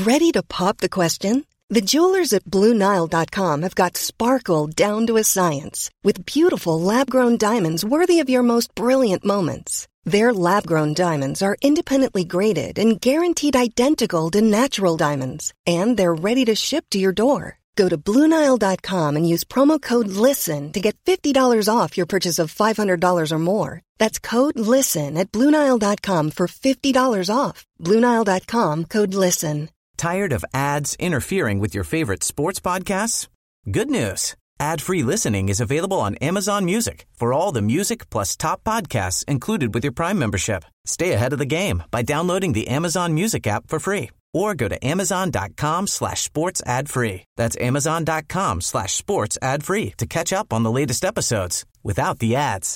Ready to pop the question? The jewelers at BlueNile.com have got sparkle down to a science with beautiful lab-grown diamonds worthy of your most brilliant moments. Their lab-grown diamonds are independently graded and guaranteed identical to natural diamonds, and they're ready to ship to your door. Go to BlueNile.com and use promo code LISTEN to get $50 off your purchase of $500 or more. That's code LISTEN at BlueNile.com for $50 off. BlueNile.com, code LISTEN. Tired of ads interfering with your favorite sports podcasts? Good news. Ad-free listening is available on Amazon Music for all the music plus top podcasts included with your Prime membership. Stay ahead of the game by downloading the Amazon Music app for free or go to amazon.com/sports ad free. That's amazon.com/sports ad free to catch up on the latest episodes without the ads.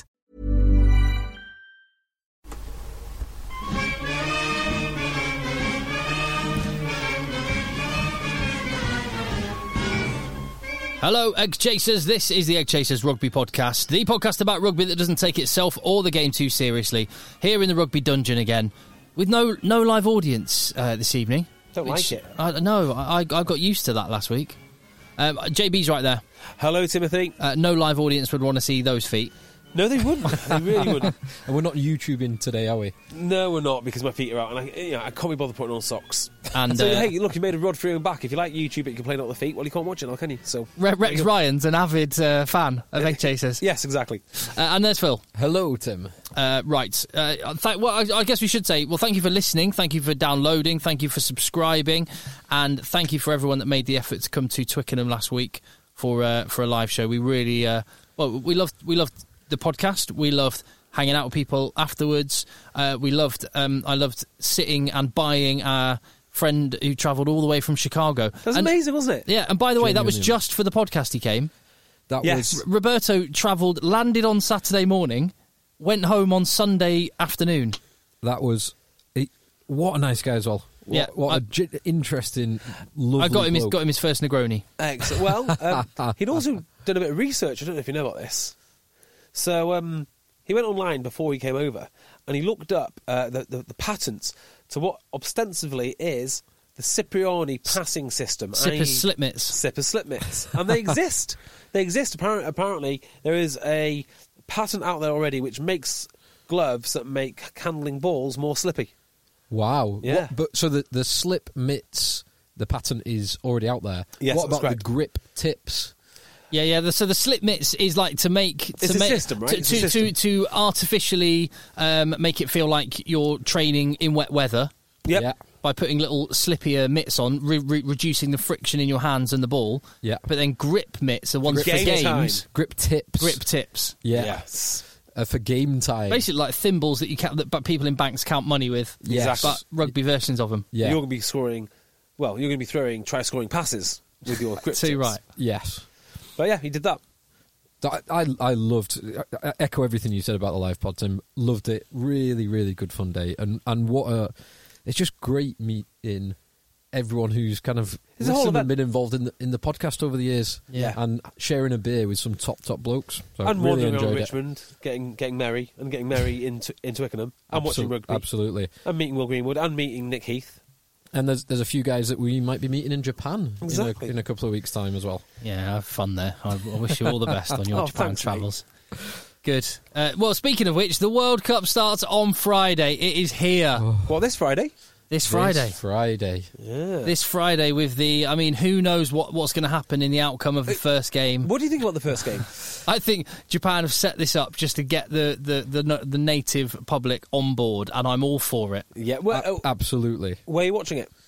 Hello, Egg Chasers. This is the Egg Chasers Rugby Podcast, the podcast about rugby that doesn't take itself or the game too seriously. Here in the Rugby Dungeon again, with no live audience this evening. Don't like it. No, I got used to that last week. JB's right there. Hello, Timothy. No live audience would want to see those feet. No, they wouldn't. They really wouldn't. And we're not YouTubing today, are we? No, we're not, because my feet are out, and I can't be bothered putting on socks. And so, hey, look, you made a rod through and back. If you like YouTube, but you complain about the feet, well, you can't watch it now, can you? So Rex Ryan's an avid fan of Egg Chasers. Yes, exactly. And there's Phil. Hello, Tim. Right. I guess we should say, well, thank you for listening, thank you for downloading, thank you for subscribing, and thank you for everyone that made the effort to come to Twickenham last week for a live show. We really, we loved the podcast. We loved hanging out with people afterwards. I loved sitting and buying our friend who travelled all the way from Chicago. That was amazing, wasn't it? Yeah, and by the way, that was just for the podcast he came. That was Roberto travelled, landed on Saturday morning, went home on Sunday afternoon. That was... What a nice guy as well. What interesting, lovely I got him bloke. his first Negroni. Excellent. Well, he'd also done a bit of research. I don't know if you know about this. So he went online before he came over, and he looked up the patents to what ostensibly is the Cipriani passing system. Sippers slip mitts. Sippers slip mitts. And they exist. They exist. Apparently, there is a patent out there already which makes gloves that make handling balls more slippy. Wow. Yeah. So the slip mitts, the patent is already out there. Yes, what about that's the grip tips? Yeah. So the slip mitts is like to make it's a system, right? To artificially make it feel like you're training in wet weather. Yep. Yeah. By putting little slippier mitts on, reducing the friction in your hands and the ball. Yeah. But then grip mitts are ones for games. Time. Grip tips. Grip tips. Yeah. Yes. For game time. Basically like thimbles that that people in banks count money with. Yes. Exactly. But rugby versions of them. Yeah. You're going to be scoring... Well, you're going to be throwing try-scoring passes with your grip Too tips. right. Yes. But yeah, he did that. I loved... I echo everything you said about the live pod, Tim. Loved it. Really, really good fun day. And what a... It's just great meeting everyone who's kind of listened and been involved in the podcast over the years. Yeah. And sharing a beer with some top blokes. So And really wandering around enjoyed Richmond, getting merry into Twickenham, and watching rugby. Absolutely. And meeting Will Greenwood, and meeting Nick Heath. And there's a few guys that we might be meeting in Japan Exactly. in a couple of weeks' time as well. Yeah, have fun there. I wish you all the best on your Japan thanks, travels. Good. Well, speaking of which, the World Cup starts on Friday. It is here. What, this Friday? This Friday. Yeah. This Friday with the... I mean, who knows what's going to happen in the outcome of the first game. What do you think about the first game? I think Japan have set this up just to get the native public on board, and I'm all for it. Yeah, well, Absolutely. where are you watching it?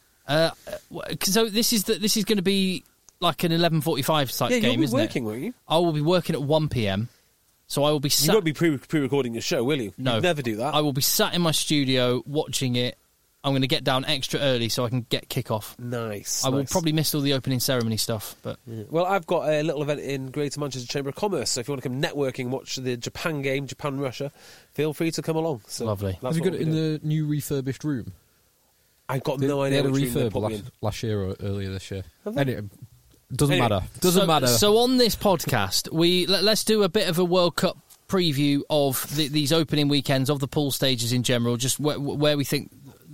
So this is going to be like an 11:45 type game, isn't it? You'll be working, won't you? I will be working at 1 p.m. So I will be You won't be pre-recording your show, will you? No. You'd never do that. I will be sat in my studio watching it. I'm going to get down extra early so I can get kick-off. Nice. I will probably miss all the opening ceremony stuff. But Yeah. Well, I've got a little event in Greater Manchester Chamber of Commerce, so if you want to come networking and watch the Japan game, Japan-Russia, feel free to come along. So Lovely. Have you got it in the new refurbished room? I've got They no idea had a which room they're refurb putting in. last year or earlier this year. Have they? Anyway, doesn't matter. Doesn't matter. So on this podcast, let's do a bit of a World Cup preview of these opening weekends of the pool stages in general, just where we think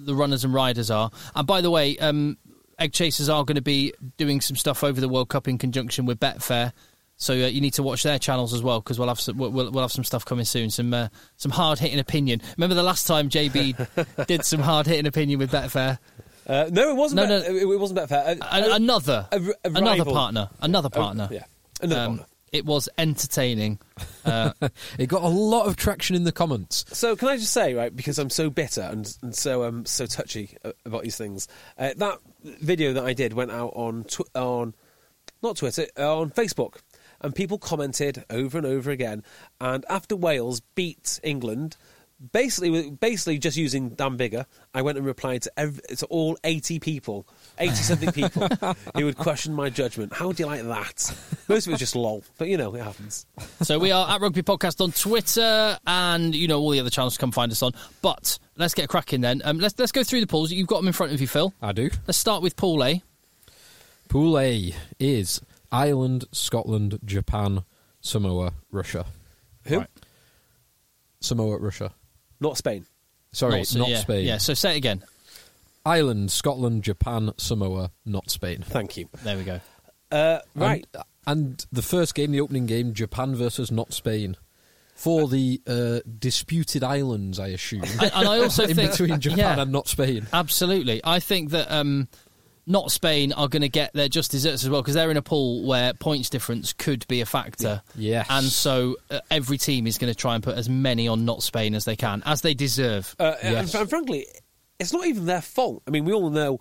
the runners and riders are. And by the way, Egg Chasers are going to be doing some stuff over the World Cup in conjunction with Betfair. So you need to watch their channels as well, because we'll have some stuff coming soon. Some hard hitting opinion. Remember the last time JB did some hard hitting opinion with Betfair? No, it wasn't. It wasn't Betfair. Another partner. Another partner. Yeah, another partner. It was entertaining. It got a lot of traction in the comments. So can I just say, right, because I'm so bitter and so touchy about these things, that video that I did went out on not Twitter, on Facebook, and people commented over and over again. And after Wales beat England, basically just using Dan Bigger, I went and replied to all 80-something people who would question my judgment. How do you like that? Most of it was just lol, but it happens. So we are at Rugby Podcast on Twitter, and all the other channels to come find us on. But let's get cracking then. Let's go through the pools. You've got them in front of you, Phil. I do. Let's start with Pool A. Pool A is Ireland, Scotland, Japan, Samoa, Russia. Who? Right. Samoa, Russia. Not Spain. Sorry, not yeah, Spain. Yeah, so say it again. Ireland, Scotland, Japan, Samoa, not Spain. Thank you. There we go. Right. And the first game, the opening game, Japan versus not Spain. For the disputed islands, I assume. And I also in think between Japan and not Spain. Absolutely. I think that not Spain are going to get their just desserts as well, because they're in a pool where points difference could be a factor. Yeah. Yes. And so every team is going to try and put as many on not Spain as they can, as they deserve. Yes. And frankly, it's not even their fault. I mean, we all know,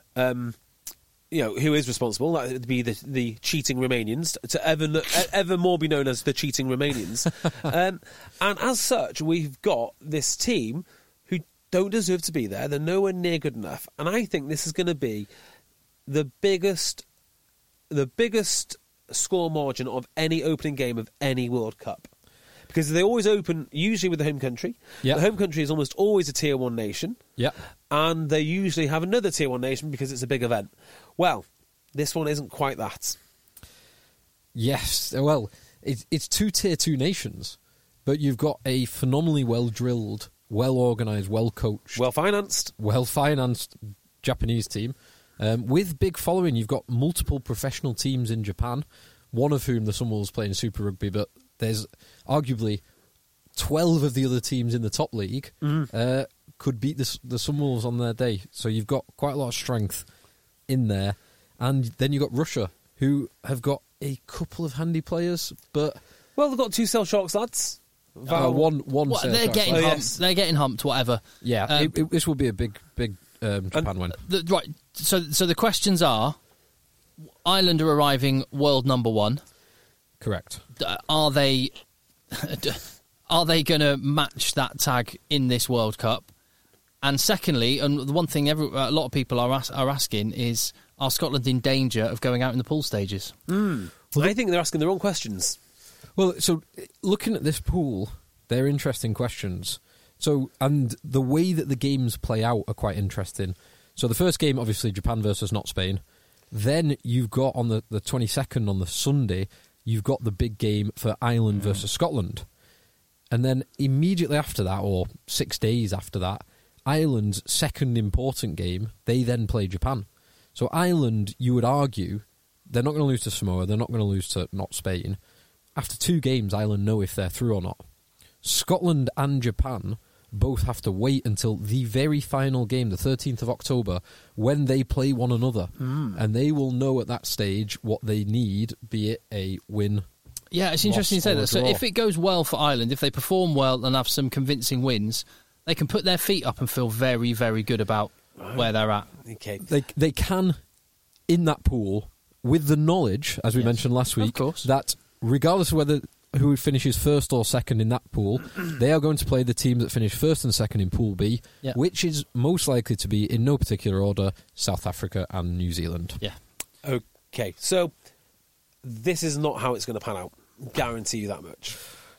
who is responsible. That would be the cheating Romanians, to ever more be known as the cheating Romanians. And as such, we've got this team who don't deserve to be there. They're nowhere near good enough. And I think this is going to be the biggest score margin of any opening game of any World Cup. Because they always open, usually with the home country. Yep. The home country is almost always a Tier 1 nation. Yeah. And they usually have another Tier 1 nation because it's a big event. Well, this one isn't quite that. Yes. Well, it's two Tier 2 nations, but you've got a phenomenally well-drilled, well-organised, well-coached, well-financed Japanese team. With big following, you've got multiple professional teams in Japan, one of whom the Sunwolves play in Super Rugby, but there's arguably 12 of the other teams in the top league could beat the Sunwolves on their day. So you've got quite a lot of strength in there. And then you've got Russia, who have got a couple of handy players, but... Well, they've got two Cell Sharks lads. One they're getting humped. Yes. They're getting humped, whatever. Yeah, this will be a big Japan win. Right. So the questions are: Ireland are arriving world number 1. Correct. Are they going to match that tag in this World Cup? And secondly, and the one thing a lot of people are asking is: are Scotland in danger of going out in the pool stages? Well, I think they're asking the wrong questions. Well, so looking at this pool, they're interesting questions. So, and the way that the games play out are quite interesting. So the first game, obviously, Japan versus not Spain. Then you've got on the 22nd, on the Sunday, you've got the big game for Ireland versus Scotland. And then immediately after that, or 6 days after that, Ireland's second important game, they then play Japan. So Ireland, you would argue, they're not going to lose to Samoa, they're not going to lose to not Spain. After 2 games, Ireland know if they're through or not. Scotland and Japan both have to wait until the very final game, the 13th of October, when they play one another. And they will know at that stage what they need, be it a win. Yeah, it's interesting to say that. So if it goes well for Ireland, if they perform well and have some convincing wins, they can put their feet up and feel very, very good about where they're at. Okay. They can, in that pool, with the knowledge, as we mentioned last week, that regardless of whether who finishes first or second in that pool, they are going to play the teams that finish first and second in Pool B, which is most likely to be, in no particular order, South Africa and New Zealand. Yeah. Okay, so this is not how it's going to pan out. Guarantee you that much.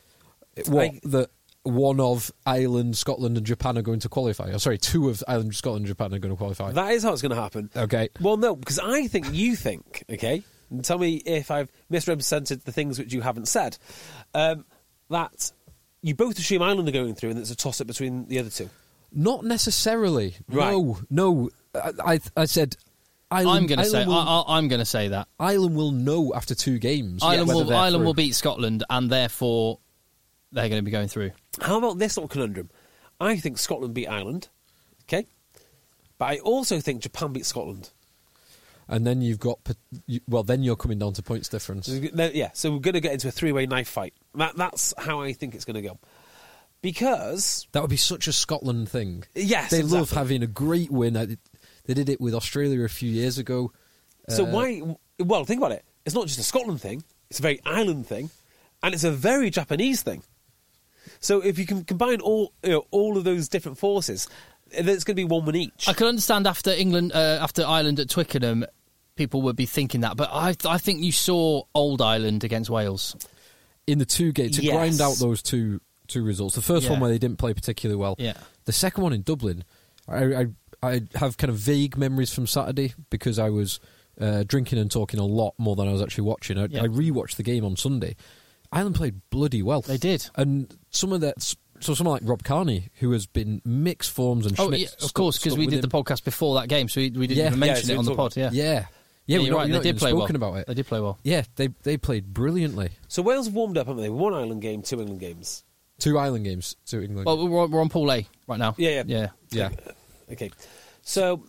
That one of Ireland, Scotland and Japan are going to qualify? Oh, sorry, 2 of Ireland, Scotland and Japan are going to qualify. That is how it's going to happen. Okay. Well, no, because I think you think, okay, and tell me if I've misrepresented the things which you haven't said, that you both assume Ireland are going through and it's a toss-up between the other 2. Not necessarily. Right. No. I said Ireland. I'm going to say that Ireland will know after 2 games. Ireland will beat Scotland, and therefore they're going to be going through. How about this little conundrum? I think Scotland beat Ireland, okay? But I also think Japan beat Scotland. And then you've got... then you're coming down to points difference. Yeah, so we're going to get into a 3-way knife fight. That's how I think it's going to go. Because... That would be such a Scotland thing. Yes, They exactly. love having a great win. They did it with Australia a few years ago. So why... Well, think about it. It's not just a Scotland thing. It's a very Ireland thing. And it's a very Japanese thing. So if you can combine all of those different forces, there's going to be 1 win each. I can understand after Ireland at Twickenham, people would be thinking that, but I think you saw old Ireland against Wales In the 2 games, to grind out those two results. The first one where they didn't play particularly well. Yeah. The second one in Dublin, I have kind of vague memories from Saturday because I was drinking and talking a lot more than I was actually watching. I rewatched the game on Sunday. Ireland played bloody well. They did. And someone like Rob Kearney, who has been mixed forms and of course, because we did the podcast before that game, so we didn't even mention it on the pod. Yeah, you're right. They did play well. About it. They did play well. Yeah, they played brilliantly. So Wales have warmed up, haven't they? 1 Ireland game, 2 England games. 2 Ireland games, 2 England. Well, we're on Pool A right now. Yeah. Okay. So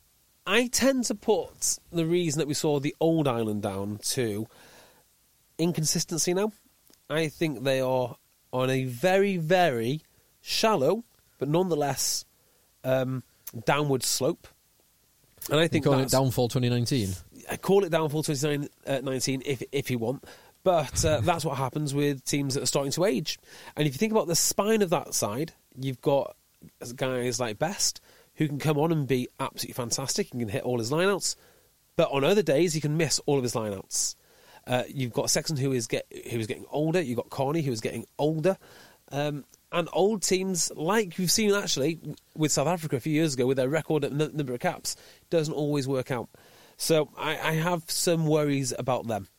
I tend to put the reason that we saw the old Ireland down to inconsistency now. I think they are on a very, very shallow, but nonetheless downward slope. And I think you call it Downfall 2019? I call it Downfall 2019 if you want. But that's what happens with teams that are starting to age. And if you think about the spine of that side, you've got guys like Best, who can come on and be absolutely fantastic and can hit all his lineouts. But on other days, he can miss all of his lineouts. You've got Sexton, who is getting older. You've got Carney, who is getting older. And old teams, like we've seen actually with South Africa a few years ago, with their record number of caps, doesn't always work out. So I have some worries about them.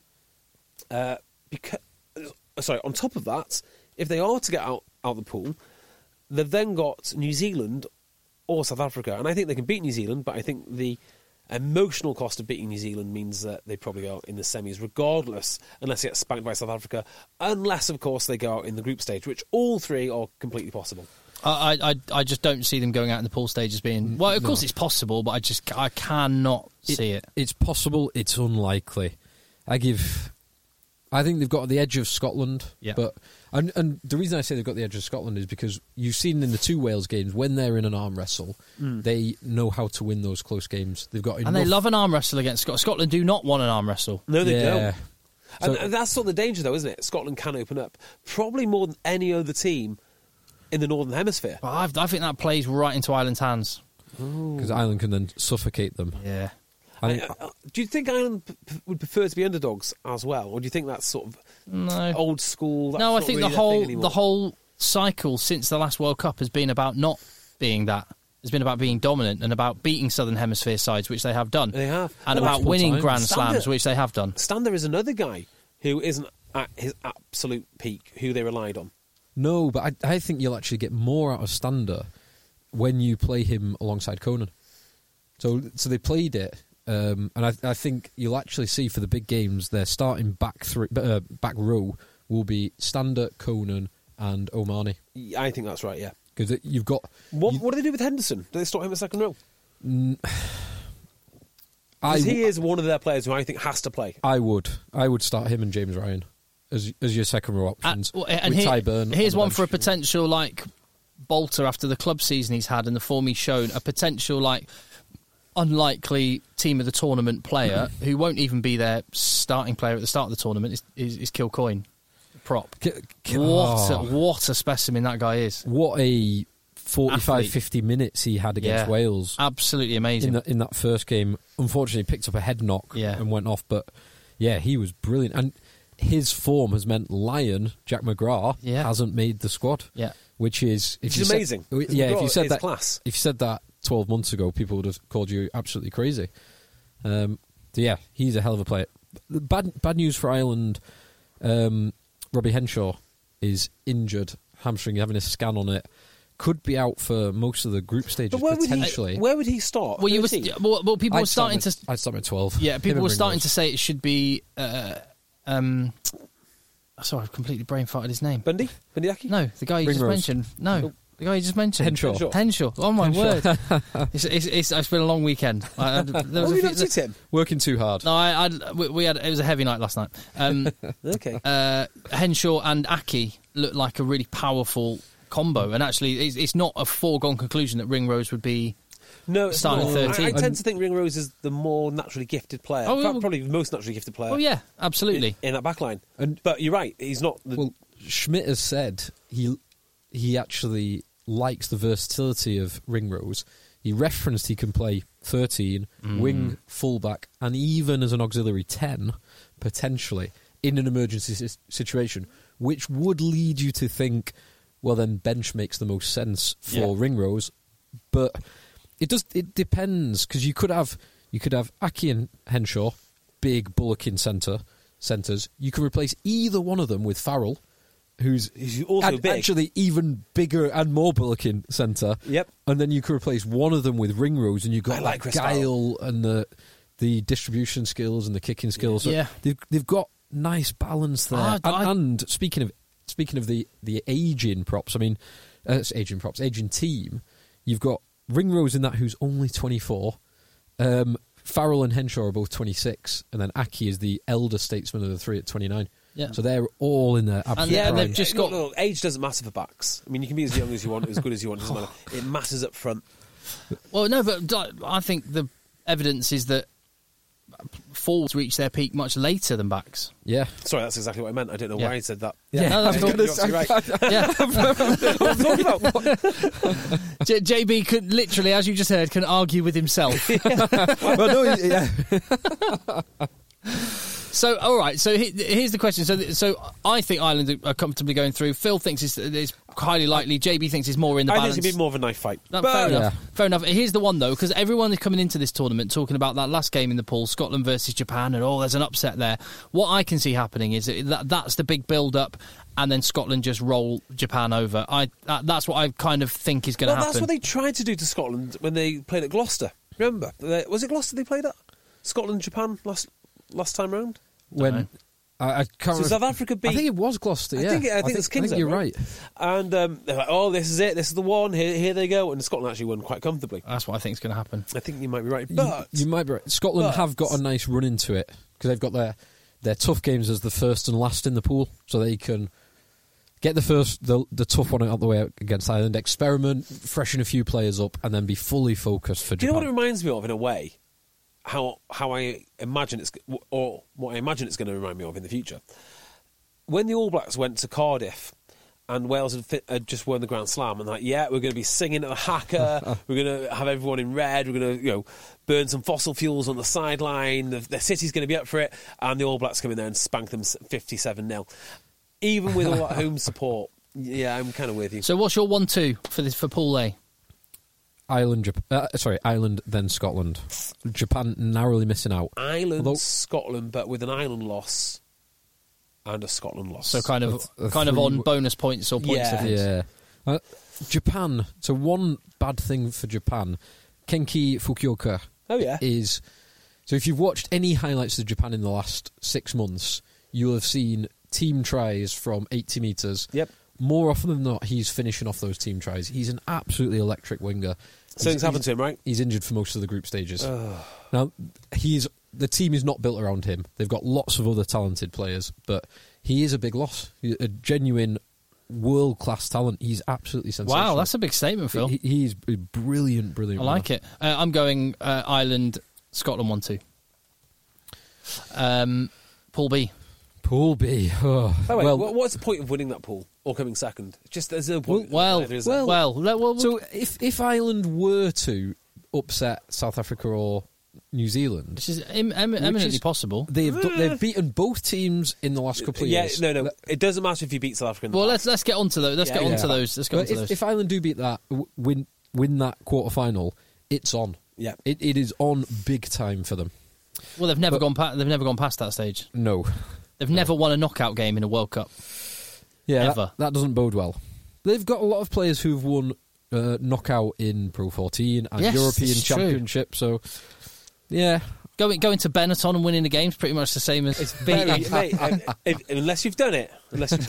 On top of that, if they are to get out the pool, they've then got New Zealand or South Africa. And I think they can beat New Zealand, but I think the emotional cost of beating New Zealand means that they probably go out in the semis regardless, unless they get spanked by South Africa, unless, of course, they go out in the group stage, which all 3 are completely possible. I just don't see them going out in the pool stage as being... Well, of course it's possible, but I cannot see it. It's possible, it's unlikely. I think they've got the edge of Scotland, but and the reason I say they've got the edge of Scotland is because you've seen in the 2 Wales games, when they're in an arm wrestle, they know how to win those close games. They've got enough... And they love an arm wrestle against Scotland. Scotland do not want an arm wrestle. No, they don't. So, and that's sort of the danger, though, isn't it? Scotland can open up. Probably more than any other team in the Northern Hemisphere. But I think that plays right into Ireland's hands. Because Ireland can then suffocate them. Yeah. Do you think Ireland would prefer to be underdogs as well, or do you think that's sort of old school? No, I think the whole cycle since the last World Cup has been about not being that. It's been about being dominant and about beating Southern Hemisphere sides, which they have done. They have, and about winning Grand Slams, which they have done. Stander is another guy who isn't at his absolute peak, who they relied on. No, but I think you'll actually get more out of Stander when you play him alongside Conan. So they played it. And I think you'll actually see for the big games, their starting back row will be Stander, Conan, and O'Mahony. I think that's right. Yeah, because you've got. What do they do with Henderson? Do they start him at second row? He is one of their players who I think has to play. I would start him and James Ryan as your second row options. And with Ty Burn. Here's one for a potential bolter after the club season he's had and the form he's shown. A potential unlikely team of the tournament player who won't even be their starting player at the start of the tournament is Kilcoyne, prop. What a specimen that guy is. What a 45-50 minutes he had against Wales. Absolutely amazing. In that first game. Unfortunately, picked up a head knock and went off, but he was brilliant. And his form has meant Jack McGrath, hasn't made the squad. Yeah. Which is amazing. If you said that class. If you said that 12 months ago, people would have called you absolutely crazy. He's a hell of a player. Bad news for Ireland. Robbie Henshaw is injured, hamstring, having a scan on it. could be out for most of the group stages, But potentially. where would he start? Well, people were I'd start starting to. I'd start at 12. Yeah, people Him were and starting Ringrose. to say it should be. Sorry, I've completely brain farted his name. Bundy? Bundyaki? No, the guy you just Ringrose. mentioned. No, the guy you just mentioned. Henshaw. Oh my word! It's been a long weekend. There was What a have you few- not to Tim? Working too hard. No, we had it was a heavy night last night. Okay. Henshaw and Aki looked like a really powerful combo, and actually, it's not a foregone conclusion that Ringrose would be. No, it's starting not. at 13. I tend to think Ringrose is the more naturally gifted player. Oh, In fact, well- probably the most naturally gifted player. Oh yeah, absolutely. In that back line. And- But you're right, he's not the... Well, Schmidt has said he actually likes the versatility of Ringrose. He referenced he can play 13, wing, fullback, and even as an auxiliary 10, potentially, in an emergency situation, which would lead you to think, well, then bench makes the most sense for Ringrose. But it depends, because you could have Aki and Henshaw, big bullocking centres. You could replace either one of them with Farrell, who's also big. actually even bigger and more bullocking centre. Yep. And then you could replace one of them with Ringrose, and you've got I like Chris Guile and the distribution skills and the kicking skills. So Yeah. they've got nice balance there. Ah, and speaking of the aging props, I mean, aging team, you've got Ringrose in that, who's only 24. Farrell and Henshaw are both 26, and then Aki is the elder statesman of the three at 29. Yeah. So they're all in their absolute yeah, prime. they've just got. No, age doesn't matter for backs. I mean, you can be as young as you want, as good as you want. It doesn't matter. It matters up front. Well, no, but I think the evidence is that forwards reach their peak much later than backs. Yeah. Sorry, that's exactly what I meant. I don't know why I said that. No, that's cool. You're absolutely right. Yeah. What I'm talking about. JB could literally, as you just heard, can argue with himself. Well, no, yeah. So, all right. So here's the question. So I think Ireland are comfortably going through. Phil thinks it's highly likely. JB thinks it's more in the I balance. think it'd be more of a knife fight. No, But- fair enough. Yeah. Fair enough. Here's the one though, because everyone is coming into this tournament talking about that last game in the pool, Scotland versus Japan, and there's an upset there. What I can see happening is that's the big build-up, and then Scotland just roll Japan over. That's what I kind of think is going to Well, happen. that's what they tried to do to Scotland when they played at Gloucester. Remember? Was it Gloucester they played at? Scotland, Japan last time round? When I can't So remember. South Africa beat... I think it was Gloucester. I Yeah, think it's Kings. I think you're right. And they're like, oh, this is it. This is the one. Here they go. And Scotland actually won quite comfortably. That's what I think is going to happen. I think you might be right. But You might be right. Scotland but- have got a nice run into it because they've got their tough games as the first and last in the pool, so they can get the tough one out the way against Ireland, experiment, freshen a few players up, and then be fully focused for do you know what it Japan. reminds me of in a way? How I imagine or what I imagine it's going to remind me of in the future. When the All Blacks went to Cardiff and Wales had just won the Grand Slam, and like, yeah, we're going to be singing at the haka, we're going to have everyone in red, we're going to burn some fossil fuels on the sideline, the city's going to be up for it, and the All Blacks come in there and spank them 57-0. Even with all that home support, yeah, I'm kind of with you. So what's your 1-2 for Pool A? Ireland, then Scotland. Japan narrowly missing out. Ireland, Although- Scotland, but with an Ireland loss and a Scotland loss. So kind of A on three- bonus points or points Yeah. difference. Yeah. Japan. So one bad thing for Japan, Kenki Fukuoka Oh, yeah. is. So if you've watched any highlights of Japan in the last 6 months, you'll have seen team tries from 80 metres. Yep. More often than not, he's finishing off those team tries. He's an absolutely electric winger. Something's happened to him, right? He's injured for most of the group stages. Now, the team is not built around him. They've got lots of other talented players, but he is a big loss. A genuine world-class talent. He's absolutely sensational. Wow, that's a big statement, Phil. He's a brilliant. I like it. I'm going Ireland, Scotland 1-2. Pool B. Pool B. Oh, By the way, well, what's the point of winning that pool or coming second? Just there's no point. Well, either, is there? so if Ireland were to upset South Africa or New Zealand, which is eminently possible. they've beaten both teams in the last couple of years. no. It doesn't matter if you beat South Africa. In the Well, past. let's get on to those. Let's get on to those. Let's get on But to those. if Ireland do beat that, win that quarter final, it's on. Yeah. It is on big time for them. Well, they've never gone past that stage. No. They've never won a knockout game in a World Cup. Yeah, Ever. that doesn't bode well. They've got a lot of players who've won knockout in Pro 14 and Yes, European it's true. Championship. So, yeah. Going to Benetton and winning the game's pretty much the same as It's very, mate, unless you've done it.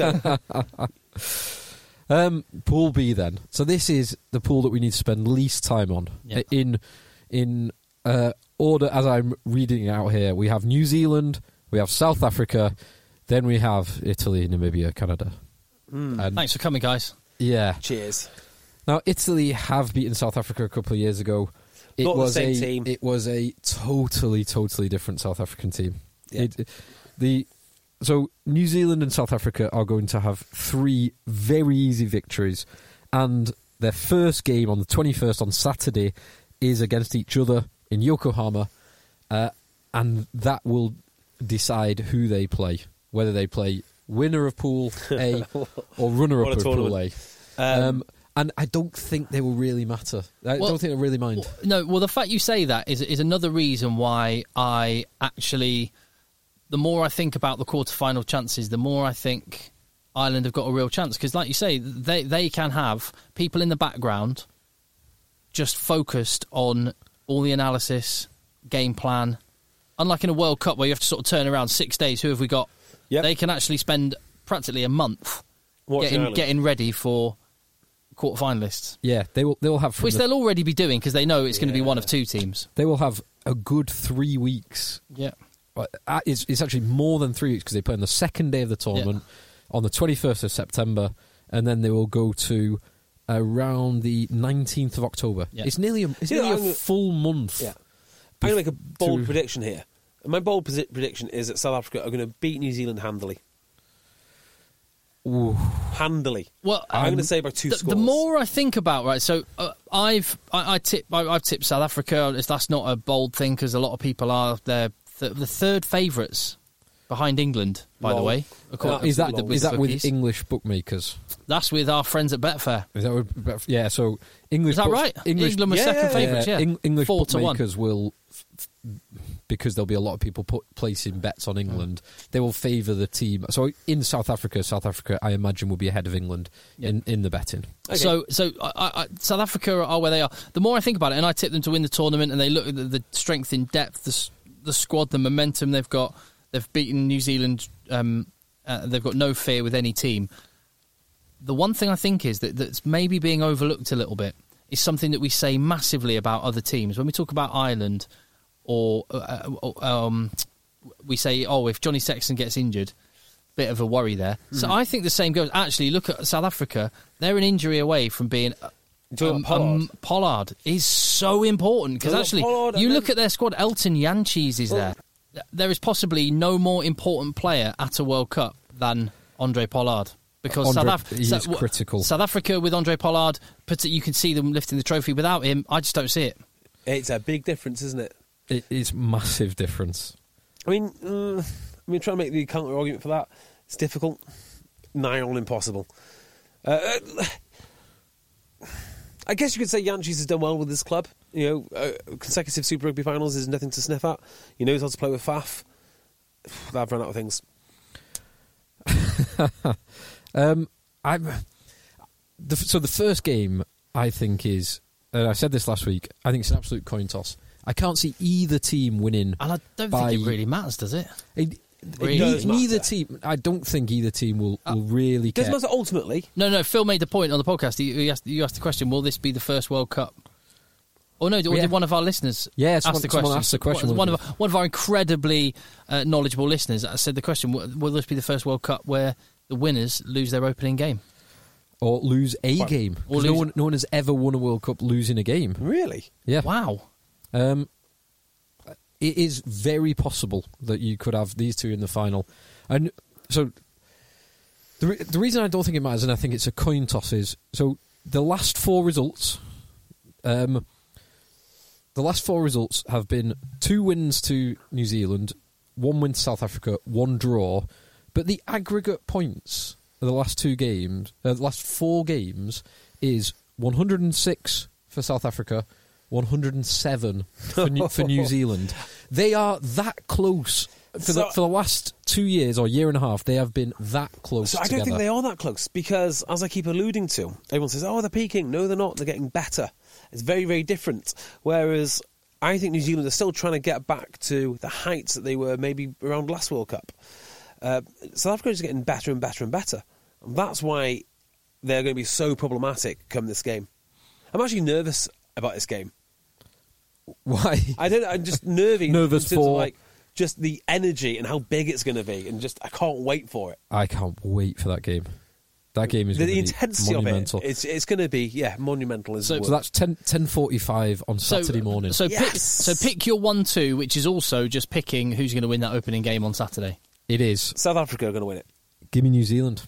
Pool B then. So this is the pool that we need to spend least time on. Yeah. In order as I'm reading it out here, we have New Zealand, we have South Africa, then we have Italy, Namibia, Canada. And Thanks for coming, guys. yeah. Cheers. Now Italy have beaten South Africa a couple of years ago. It Not the was same team. It was a totally different South African team. Yeah. So New Zealand and South Africa are going to have 3 very easy victories, and their first game on the 21st on Saturday is against each other in Yokohama, and that will decide who they play, whether they play winner of Pool A or runner-up of Pool A. And I don't think they will really matter. I don't think they'll really mind. Well, the fact you say that is another reason why I actually... The more I think about the quarter-final chances, the more I think Ireland have got a real chance. Because, like you say, they can have people in the background just focused on all the analysis, game plan. Unlike in a World Cup where you have to sort of turn around 6 days, who have we got? Yep. They can actually spend practically a month Watching getting ready for quarter-finalists. Yeah, they'll have... Which they'll already be doing because they know it's going to be one of 2 teams. They will have a good 3 weeks. Yeah. It's actually more than 3 weeks because they play on the second day of the tournament on the 21st of September, and then they will go to around the 19th of October. Yeah. It's nearly a full month. Yeah. I'm going to make a bold prediction here. And my bold prediction is that South Africa are going to beat New Zealand handily. Ooh. Handily. Well, I'm going to say by 2 scores. The more I think about so I've tipped South Africa. That's not a bold thing because a lot of people are the third favourites behind England. By the way, Is that bookies. with English bookmakers? That's with our friends at Betfair. Is that with, yeah? So English. Is that right? England were second favourites. Yeah, English 4-1. bookmakers will, because there'll be a lot of people placing bets on England. They will favour the team. So in South Africa, I imagine will be ahead of England in the betting. Okay. So South Africa are where they are. The more I think about it, and I tip them to win the tournament, and they look at the strength in depth, the squad, the momentum they've got. They've beaten New Zealand. They've got no fear with any team. The one thing I think is that's maybe being overlooked a little bit is something that we say massively about other teams. When we talk about Ireland, or we say, if Johnny Sexton gets injured, bit of a worry there. So I think the same goes. Actually, look at South Africa. They're an injury away from being... Pollard is so important because actually, you look at their squad. Elton Jantjies is there. There is possibly no more important player at a World Cup than Andre Pollard because he's critical. South Africa with Andre Pollard, you can see them lifting the trophy. Without him, I just don't see it. It's a big difference, isn't it? It is massive difference. I mean, trying to make the counter argument for that, it's difficult, nigh on impossible. I guess you could say Jantjies has done well with this club. Consecutive Super Rugby finals is nothing to sniff at. He knows how to play with Faf. I've run out of things. So the first game, I think, is... I said this last week. I think it's an absolute coin toss. I can't see either team winning. And I don't think it really matters, does it? Neither team. I don't think either team will really care. Does it matter ultimately? No. Phil made the point on the podcast. You asked the question: will this be the first World Cup? Or did one of our listeners ask the question? Asked the question. One of our incredibly knowledgeable listeners said the question: will this be the first World Cup where the winners lose their opening game? Or lose a game? No one has ever won a World Cup losing a game. Really? Yeah. Wow. It is very possible that you could have these two in the final. And so the reason I don't think it matters, and I think it's a coin toss, is so the last 4 results have been 2 wins to New Zealand, 1 win to South Africa, 1 draw, but the aggregate points of the last 4 games is 106 for South Africa, 107 for New Zealand. They are that close for the last 2 years or year and a half, they have been that close. So I don't think they are that close because, as I keep alluding to, everyone says, "Oh, they're peaking." No, they're not. They're getting better. It's very, very different. Whereas I think New Zealand are still trying to get back to the heights that they were maybe around last World Cup. South Africa is getting better and better and better. And that's why they're going to be so problematic come this game. I'm actually nervous about this game. Why? I'm just nervous for in terms of, like, just the energy and how big it's going to be, and just I can't wait for it. I can't wait for that game. That game is the going to be intensity monumental. of it. It's going to be monumental. So that's 10:45 on Saturday morning. So Yes. pick your 1-2, which is also just picking who's going to win that opening game on Saturday. It is. South Africa are going to win it. Give me New Zealand.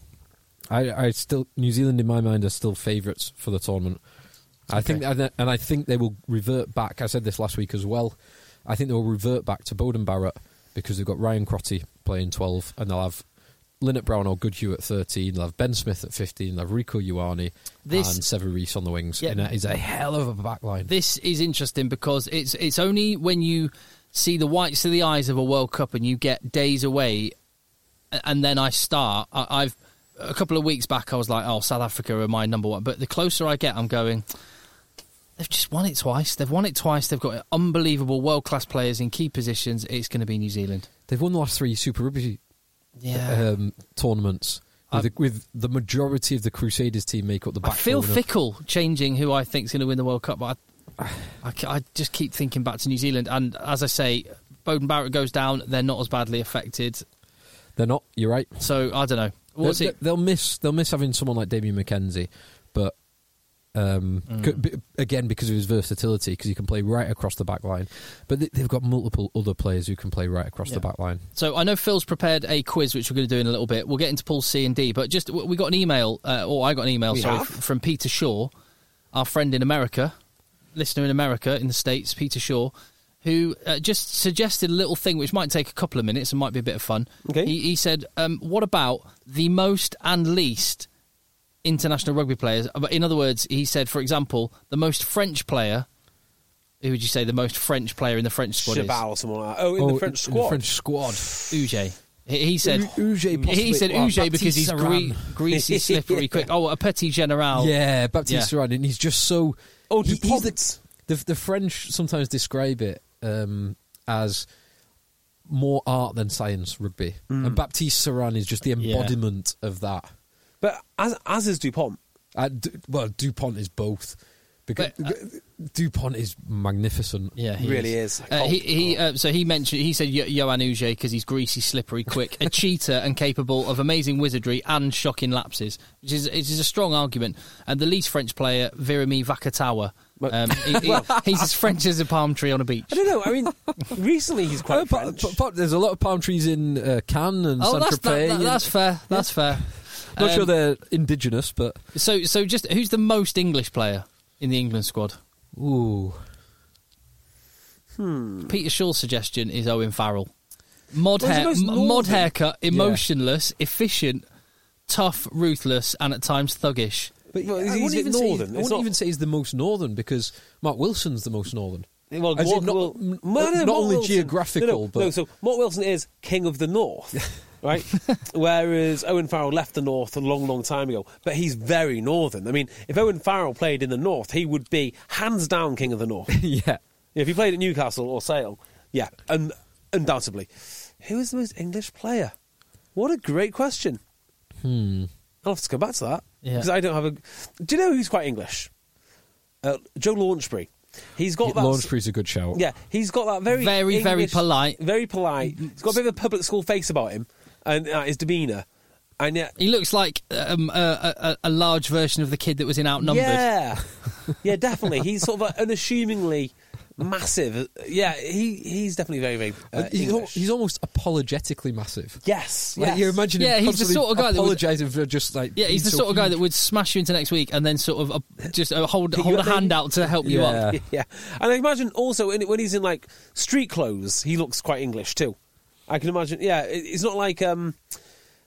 New Zealand in my mind are still favourites for the tournament. I think they will revert back. I said this last week as well. I think they will revert back to Bowden Barrett because they've got Ryan Crotty playing 12, and they'll have Lynette Brown or Goodhue at 13. They'll have Ben Smith at 15. They'll have Rico Ioane and Sever Reece on the wings. Yeah. And that is a hell of a backline. This is interesting because it's only when you see the whites of the eyes of a World Cup and you get days away, and then I start. I've a couple of weeks back I was like, oh, South Africa are my number one. But the closer I get, I'm going, they've just won it twice. They've won it twice. They've got unbelievable world-class players in key positions. It's going to be New Zealand. They've won the last 3 Super Rugby tournaments with the majority of the Crusaders team make up the back. I feel fickle changing who I think is going to win the World Cup, but I just keep thinking back to New Zealand. And as I say, Bowden Barrett goes down, they're not as badly affected. They're not, you're right. So, I don't know. They'll miss having someone like Damien McKenzie, but again, because of his versatility, because he can play right across the back line. But they've got multiple other players who can play right across the back line. So I know Phil's prepared a quiz, which we're going to do in a little bit. We'll get into pools C and D, but just we got an email, or I got an email, from Peter Shaw, our friend in America, listener in America, in the States, Peter Shaw, who just suggested a little thing which might take a couple of minutes and might be a bit of fun. Okay. He said, what about the most and least international rugby players? In other words, he said, for example, the most French player. Who would you say the most French player in the French squad is? Chabal or someone like that. Oh, in the French squad. In the French squad. Uge. He said Uge. He said Uge because he's Saran. greasy, slippery, quick. Oh, a Petit General. Yeah, Baptiste Saran, and he's just so. Oh, the French sometimes describe it as more art than science rugby, and Baptiste Saran is just the embodiment of that. But as is Dupont. Dupont is both. Because Dupont is magnificent. Yeah, he really is. So he said Yoann Uge because he's greasy, slippery, quick, a cheater, and capable of amazing wizardry and shocking lapses, which is a strong argument. And the least French player, Virimi Vakatawa. He's as French as a palm tree on a beach. I don't know. I mean, recently he's quite French. There's a lot of palm trees in Cannes and Saint-Tropez. That's fair. That's fair. Not sure they're indigenous, but so just who's the most English player in the England squad? Ooh. Peter Shaw's suggestion is Owen Farrell. Mod haircut, emotionless, efficient, tough, ruthless, and at times thuggish. But I wouldn't even say he's the most northern because Mark Wilson's the most northern. Well, not only geographical, but so Mark Wilson is king of the north. Right, whereas Owen Farrell left the north a long, long time ago, but he's very northern. I mean, if Owen Farrell played in the north, he would be hands down king of the north. Yeah. If he played at Newcastle or Sale, yeah, undoubtedly. Who is the most English player? What a great question. I'll have to come back to that because I don't have a. Do you know who's quite English? Joe Launchbury. He's got that. Launchbury's a good shout. Yeah, he's got that very English, very polite. Very polite. He's got a bit of a public school face about him. And his demeanour. And he looks like a large version of the kid that was in Outnumbered. Yeah, definitely. He's sort of unassumingly massive. Yeah, he's definitely very, very he's almost apologetically massive. Yes. Like you imagine him he's the sort of guy apologising for just like... Yeah, he's the sort of guy that would smash you into next week and then sort of just hold a hand out to help you up. Yeah. And I imagine also when he's in like street clothes, he looks quite English too. I can imagine, it's not like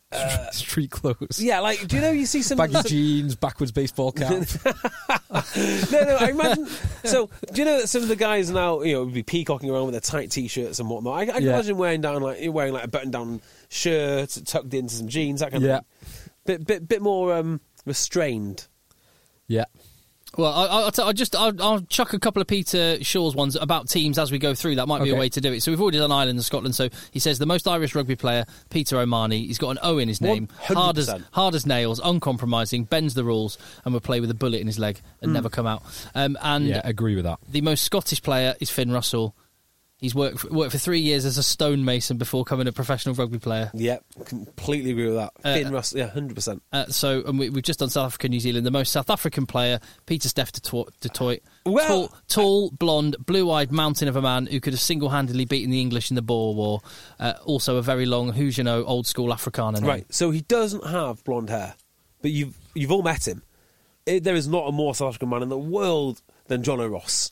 Street clothes. Yeah, like, do you know you see some... Baggy jeans, backwards baseball cap. No, I imagine... So, do you know that some of the guys now, would be peacocking around with their tight T-shirts and whatnot? I can imagine wearing like a button-down shirt tucked into some jeans, that kind of thing. Bit more restrained. Yeah. Well, I'll chuck a couple of Peter Shaw's ones about teams as we go through. That might be a way to do it. So we've already done Ireland and Scotland. So he says the most Irish rugby player, Peter O'Mahony. He's got an O in his name. 100%. Hard as nails, uncompromising, bends the rules, and will play with a bullet in his leg and never come out. And agree with that. The most Scottish player is Finn Russell. He's worked for 3 years as a stonemason before becoming a professional rugby player. Yeah, completely agree with that. Finn Russell, 100%. And we've just done South Africa, New Zealand. The most South African player, Peter Steph du Toit. Well, tall, blonde, blue-eyed mountain of a man who could have single-handedly beaten the English in the Boer War. Also a very long Huguenot, old-school Afrikaner name. Right, so he doesn't have blonde hair, but you've all met him. There is not a more South African man in the world than John O'Ross.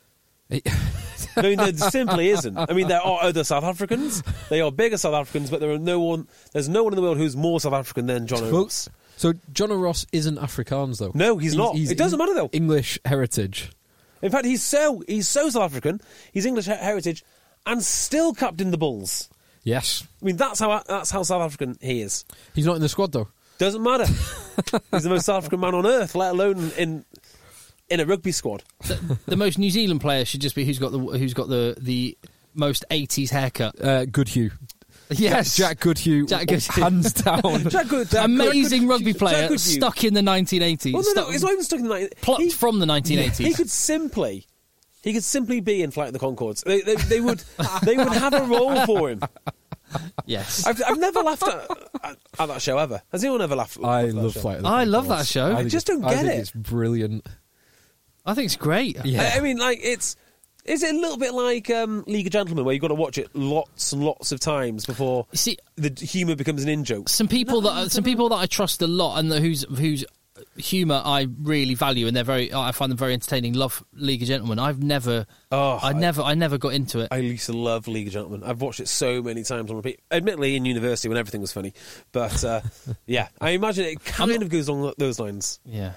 I mean, there simply isn't. I mean, there are other South Africans. They are bigger South Africans, but there's no one in the world who's more South African than John O'Ross. So John O'Ross isn't Afrikaans, though. No, he's not. It doesn't matter, though. English heritage. In fact, he's so South African. He's English heritage, and still captained the Bulls. Yes. I mean, that's how South African he is. He's not in the squad, though. Doesn't matter. He's the most South African man on earth, let alone in a rugby squad. The most New Zealand player should just be who's got the most 80s haircut. Goodhue. Yes, Jack Goodhue. Hands down. Amazing rugby player stuck in the 1980s. Well, no, it's not even stuck in the 1980s. Plucked from the 1980s. He could simply be in Flight of the Conchords. They would have a role for him. Yes. I've never laughed at that show ever. Has anyone ever laughed? I love Flight of the Conchords. I love that show. I just don't get I think it. It's brilliant. I think it's great. Yeah. I mean, like, is it a little bit like League of Gentlemen, where you've got to watch it lots and lots of times before the humour becomes an in-joke? Some people that I trust a lot and whose humour I really value, and I find them very entertaining. Love League of Gentlemen. I never got into it. I used to love League of Gentlemen. I've watched it so many times on repeat. Admittedly, in university when everything was funny, but yeah, I imagine it kind of goes along those lines. Yeah.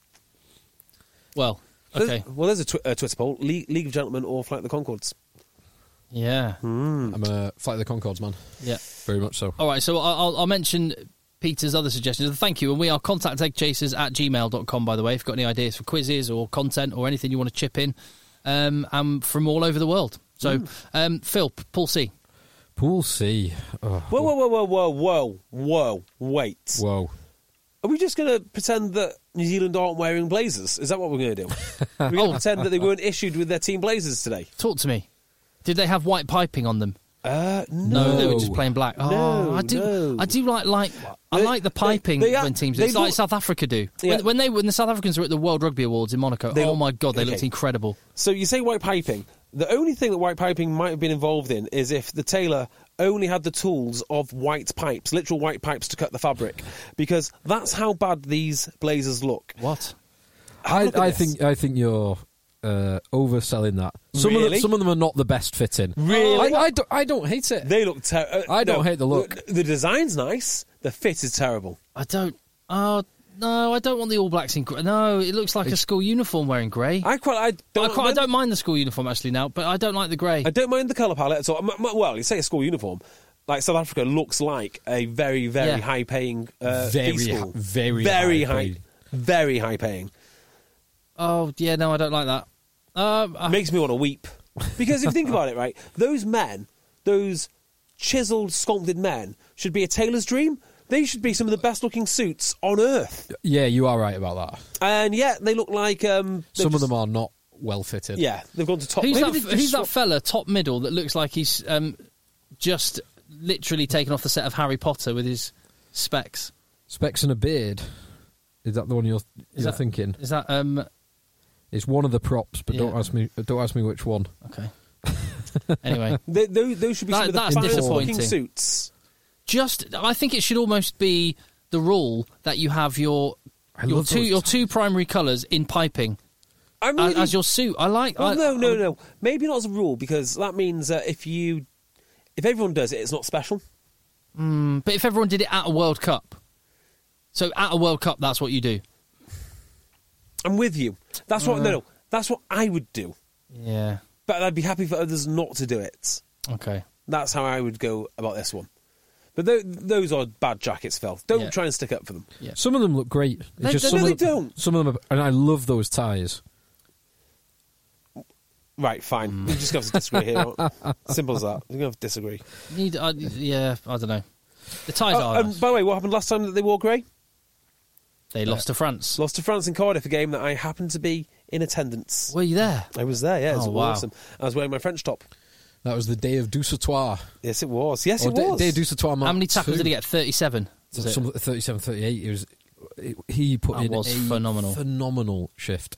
Well, okay. There's a Twitter poll: League of Gentlemen or Flight of the Conchords. Yeah. I'm a Flight of the Conchords man. Yeah. Very much so. All right, so I'll mention Peter's other suggestions. Thank you. And we are contacteggchasers@gmail.com, by the way, if you've got any ideas for quizzes or content or anything you want to chip in from all over the world. So, Phil, Pool C. Pool C. Oh. Whoa, wait. Whoa. Are we just going to pretend that New Zealand aren't wearing blazers? Is that what we're going to do? Are we going to pretend that they weren't issued with their team blazers today? Talk to me. Did they have white piping on them? No, they were just plain black. No, I do like the piping when teams. It's like South Africa do. Yeah. When the South Africans were at the World Rugby Awards in Monaco. My God, they looked incredible. So you say white piping. The only thing that white piping might have been involved in is if the tailor only had the tools of white pipes, literal white pipes to cut the fabric, because that's how bad these blazers look. What? I think you're overselling that. Some of them are not the best fitting. Really? I don't hate it. They look terrible. I don't hate the look. The design's nice. The fit is terrible. I don't. No, I don't want the All Blacks in grey. No, it looks like a school uniform wearing grey. I don't mind the school uniform actually now, but I don't like the grey. I don't mind the colour palette at all. Well, you say a school uniform. Like South Africa looks like a very, very high-paying school. Very high paying. Oh yeah, no, I don't like that. Makes me want to weep because if you think about it, right, those men, those chiseled, sculpted men, should be a tailor's dream. They should be some of the best-looking suits on earth. Yeah, you are right about that. And yet they look like some of them are not well fitted. Yeah, they've gone to top. Who's that fella, top middle, that looks like he's just literally taken off the set of Harry Potter with his specs? Specs and a beard. Is that the one you're thinking? Is that It's one of the props, but don't ask me which one. Okay. Anyway, those should be some of the finest-looking suits. I think it should almost be the rule that you have your two primary colours in piping as your suit. No. Maybe not as a rule, because that means if everyone does it, it's not special. But if everyone did it at a World Cup, so at a World Cup, that's what you do. I'm with you. That's what that's what I would do. Yeah. But I'd be happy for others not to do it. Okay. That's how I would go about this one. But those are bad jackets, Phil. Don't try and stick up for them. Yeah. Some of them look great. It's They don't. Some of them, and I love those ties. Right, fine. We just have to disagree here. Simple as that. We're going to have to disagree. Yeah, I don't know. The ties are. And by the way, what happened last time that they wore grey? They lost to France. Lost to France in Cardiff, a game that I happened to be in attendance. Were you there? I was there, yeah. It was wow. awesome. I was wearing my French top. That was the day of Douce-Toir. Yes, it was. Yes, it was. Day of Douce-Toir. How many tackles did he get? 37. 37, 38. He put in a phenomenal shift.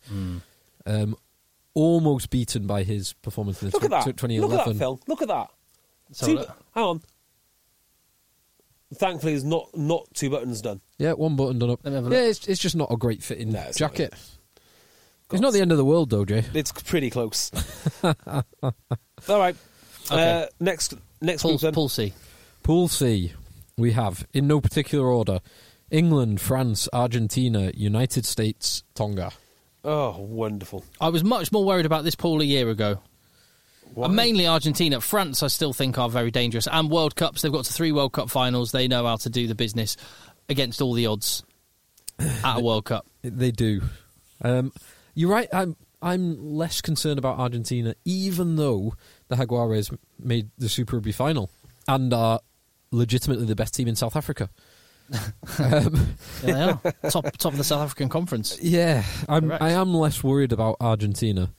Almost beaten by his performance in the 2011. Look at that, Phil. Look at that. Hang on. Thankfully, there's not two buttons done. Yeah, one button done up. Yeah, it's just not a great fitting jacket. It's not the end of the world, though, Jay. It's pretty close. All right. Okay. Next group then. Pool C. Pool C. We have, in no particular order, England, France, Argentina, United States, Tonga. Oh, wonderful. I was much more worried about this pool a year ago. Why? Mainly Argentina. France, I still think, are very dangerous. And World Cups, they've got to 3 World Cup finals. They know how to do the business against all the odds at a World Cup. They do. You're right. I'm less concerned about Argentina, even though the Jaguares made the Super Rugby final and are legitimately the best team in South Africa. Yeah, they are. Top of the South African Conference. Yeah, I am less worried about Argentina.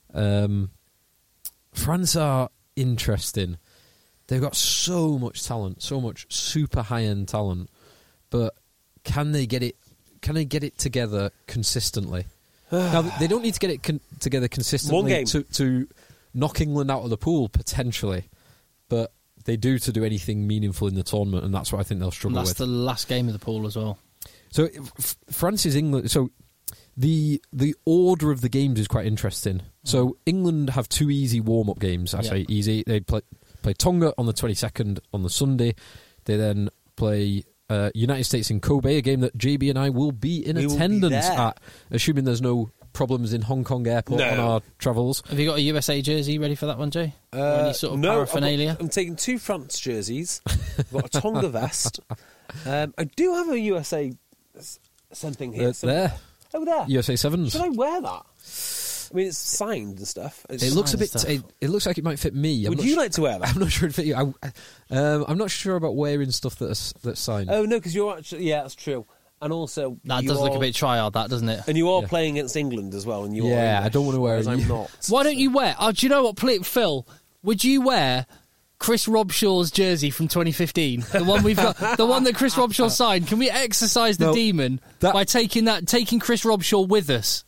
France are interesting. They've got so much talent, so much super high-end talent, but can they get it together consistently? Now, they don't need to get it together consistently to knock England out of the pool, potentially, but they do to do anything meaningful in the tournament, and that's what I think they'll struggle with. That's the last game of the pool as well. So France is England. So the order of the games is quite interesting. So England have 2 easy warm-up games. I say easy. They play Tonga on the 22nd on the Sunday. They then play United States in Kobe, a game that JB and I will be in attendance at, assuming there's no problems in Hong Kong airport on our travels. Have you got a USA jersey ready for that one, Jay? Any sort of paraphernalia? I'm taking 2 France jerseys. I've got a Tonga vest. I do have a USA something here. There. Over there. USA 7s. Should I wear that? I mean, it's signed and stuff. It looks a bit. It looks like it might fit me. Would you like to wear that? I'm not sure it'd fit you. I'm not sure about wearing stuff that's signed. Oh no, because you're actually that's true. And also, that does look a bit tryhard, that doesn't it? And you are playing against England as well. And you are English, I don't want to wear it. I'm not. Why don't you wear? Oh, do you know what, Phil? Would you wear Chris Robshaw's jersey from 2015? The one we've got, the one that Chris Robshaw signed. Can we exercise the demon by taking Chris Robshaw with us?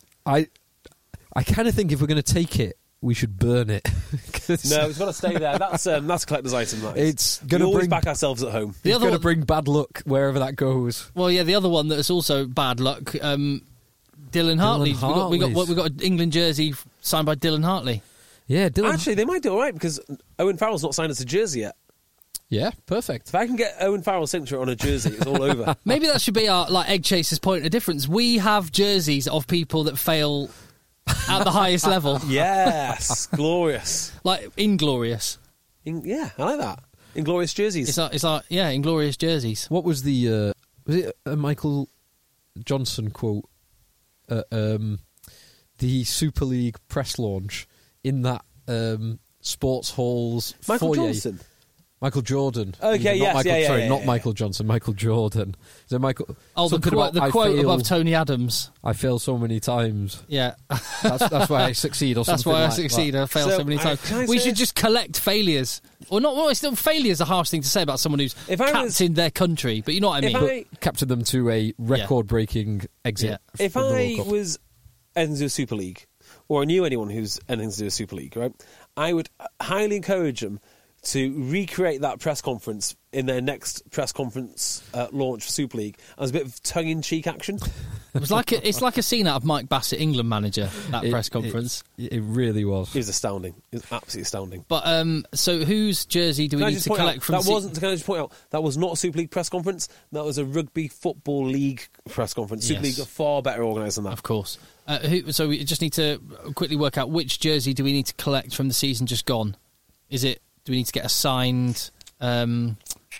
I kind of think if we're going to take it, we should burn it. No, it's got to stay there. That's a collector's item. That is. It's going to always back ourselves at home. It's going to bring bad luck wherever that goes. Well, yeah, the other one that's also bad luck, Dylan Hartley. We got an England jersey signed by Dylan Hartley. Yeah, Dylan. Actually, they might do all right because Owen Farrell's not signed us a jersey yet. Yeah, perfect. If I can get Owen Farrell's signature on a jersey, it's all over. Maybe that should be our Egg Chasers' point of difference. We have jerseys of people that fail at the highest level. Yes, glorious. Like Inglorious. Yeah, I like that. Inglorious jerseys. It's like Inglorious jerseys. What was the was it a Michael Johnson quote at the Super League press launch in that sports hall's Michael foyer? Johnson? Michael Jordan. Okay, not Michael Johnson, Michael Jordan. So Michael. Oh, the quote above Tony Adams. I fail so many times. Yeah. That's why I succeed, or that's something why I like succeed. that. I fail so many times. We should just collect failures. Or not, well, still, failure's a harsh thing to say about someone who's captained their country, but you know what I mean. Captained them to a record-breaking exit. Yeah. If I was anything to do with Super League, or I knew anyone who's anything to do with Super League, right, I would highly encourage them to recreate that press conference in their next press conference launch for Super League as a bit of tongue-in-cheek action. It's like a scene out of Mike Bassett, England manager, that press conference. It really was. It was astounding. It was absolutely astounding. But so whose jersey do we need to collect from? Can I just point out, that was not a Super League press conference. That was a Rugby Football League press conference. Super League are far better organised than that. Of course. So we just need to quickly work out which jersey do we need to collect from the season just gone. Do we need to get a signed... Who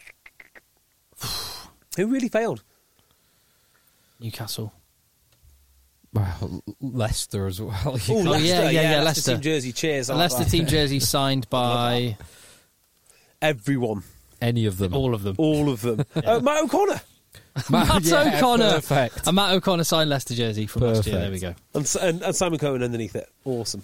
really failed? Newcastle. Well, Leicester as well. Leicester team jersey. Cheers. Leicester team jersey signed by... everyone. Any of them. All of them. All of them. Matt O'Connor. Matt O'Connor. Perfect. And Matt O'Connor signed Leicester jersey from last year. There we go. And Simon Cohen underneath it. Awesome.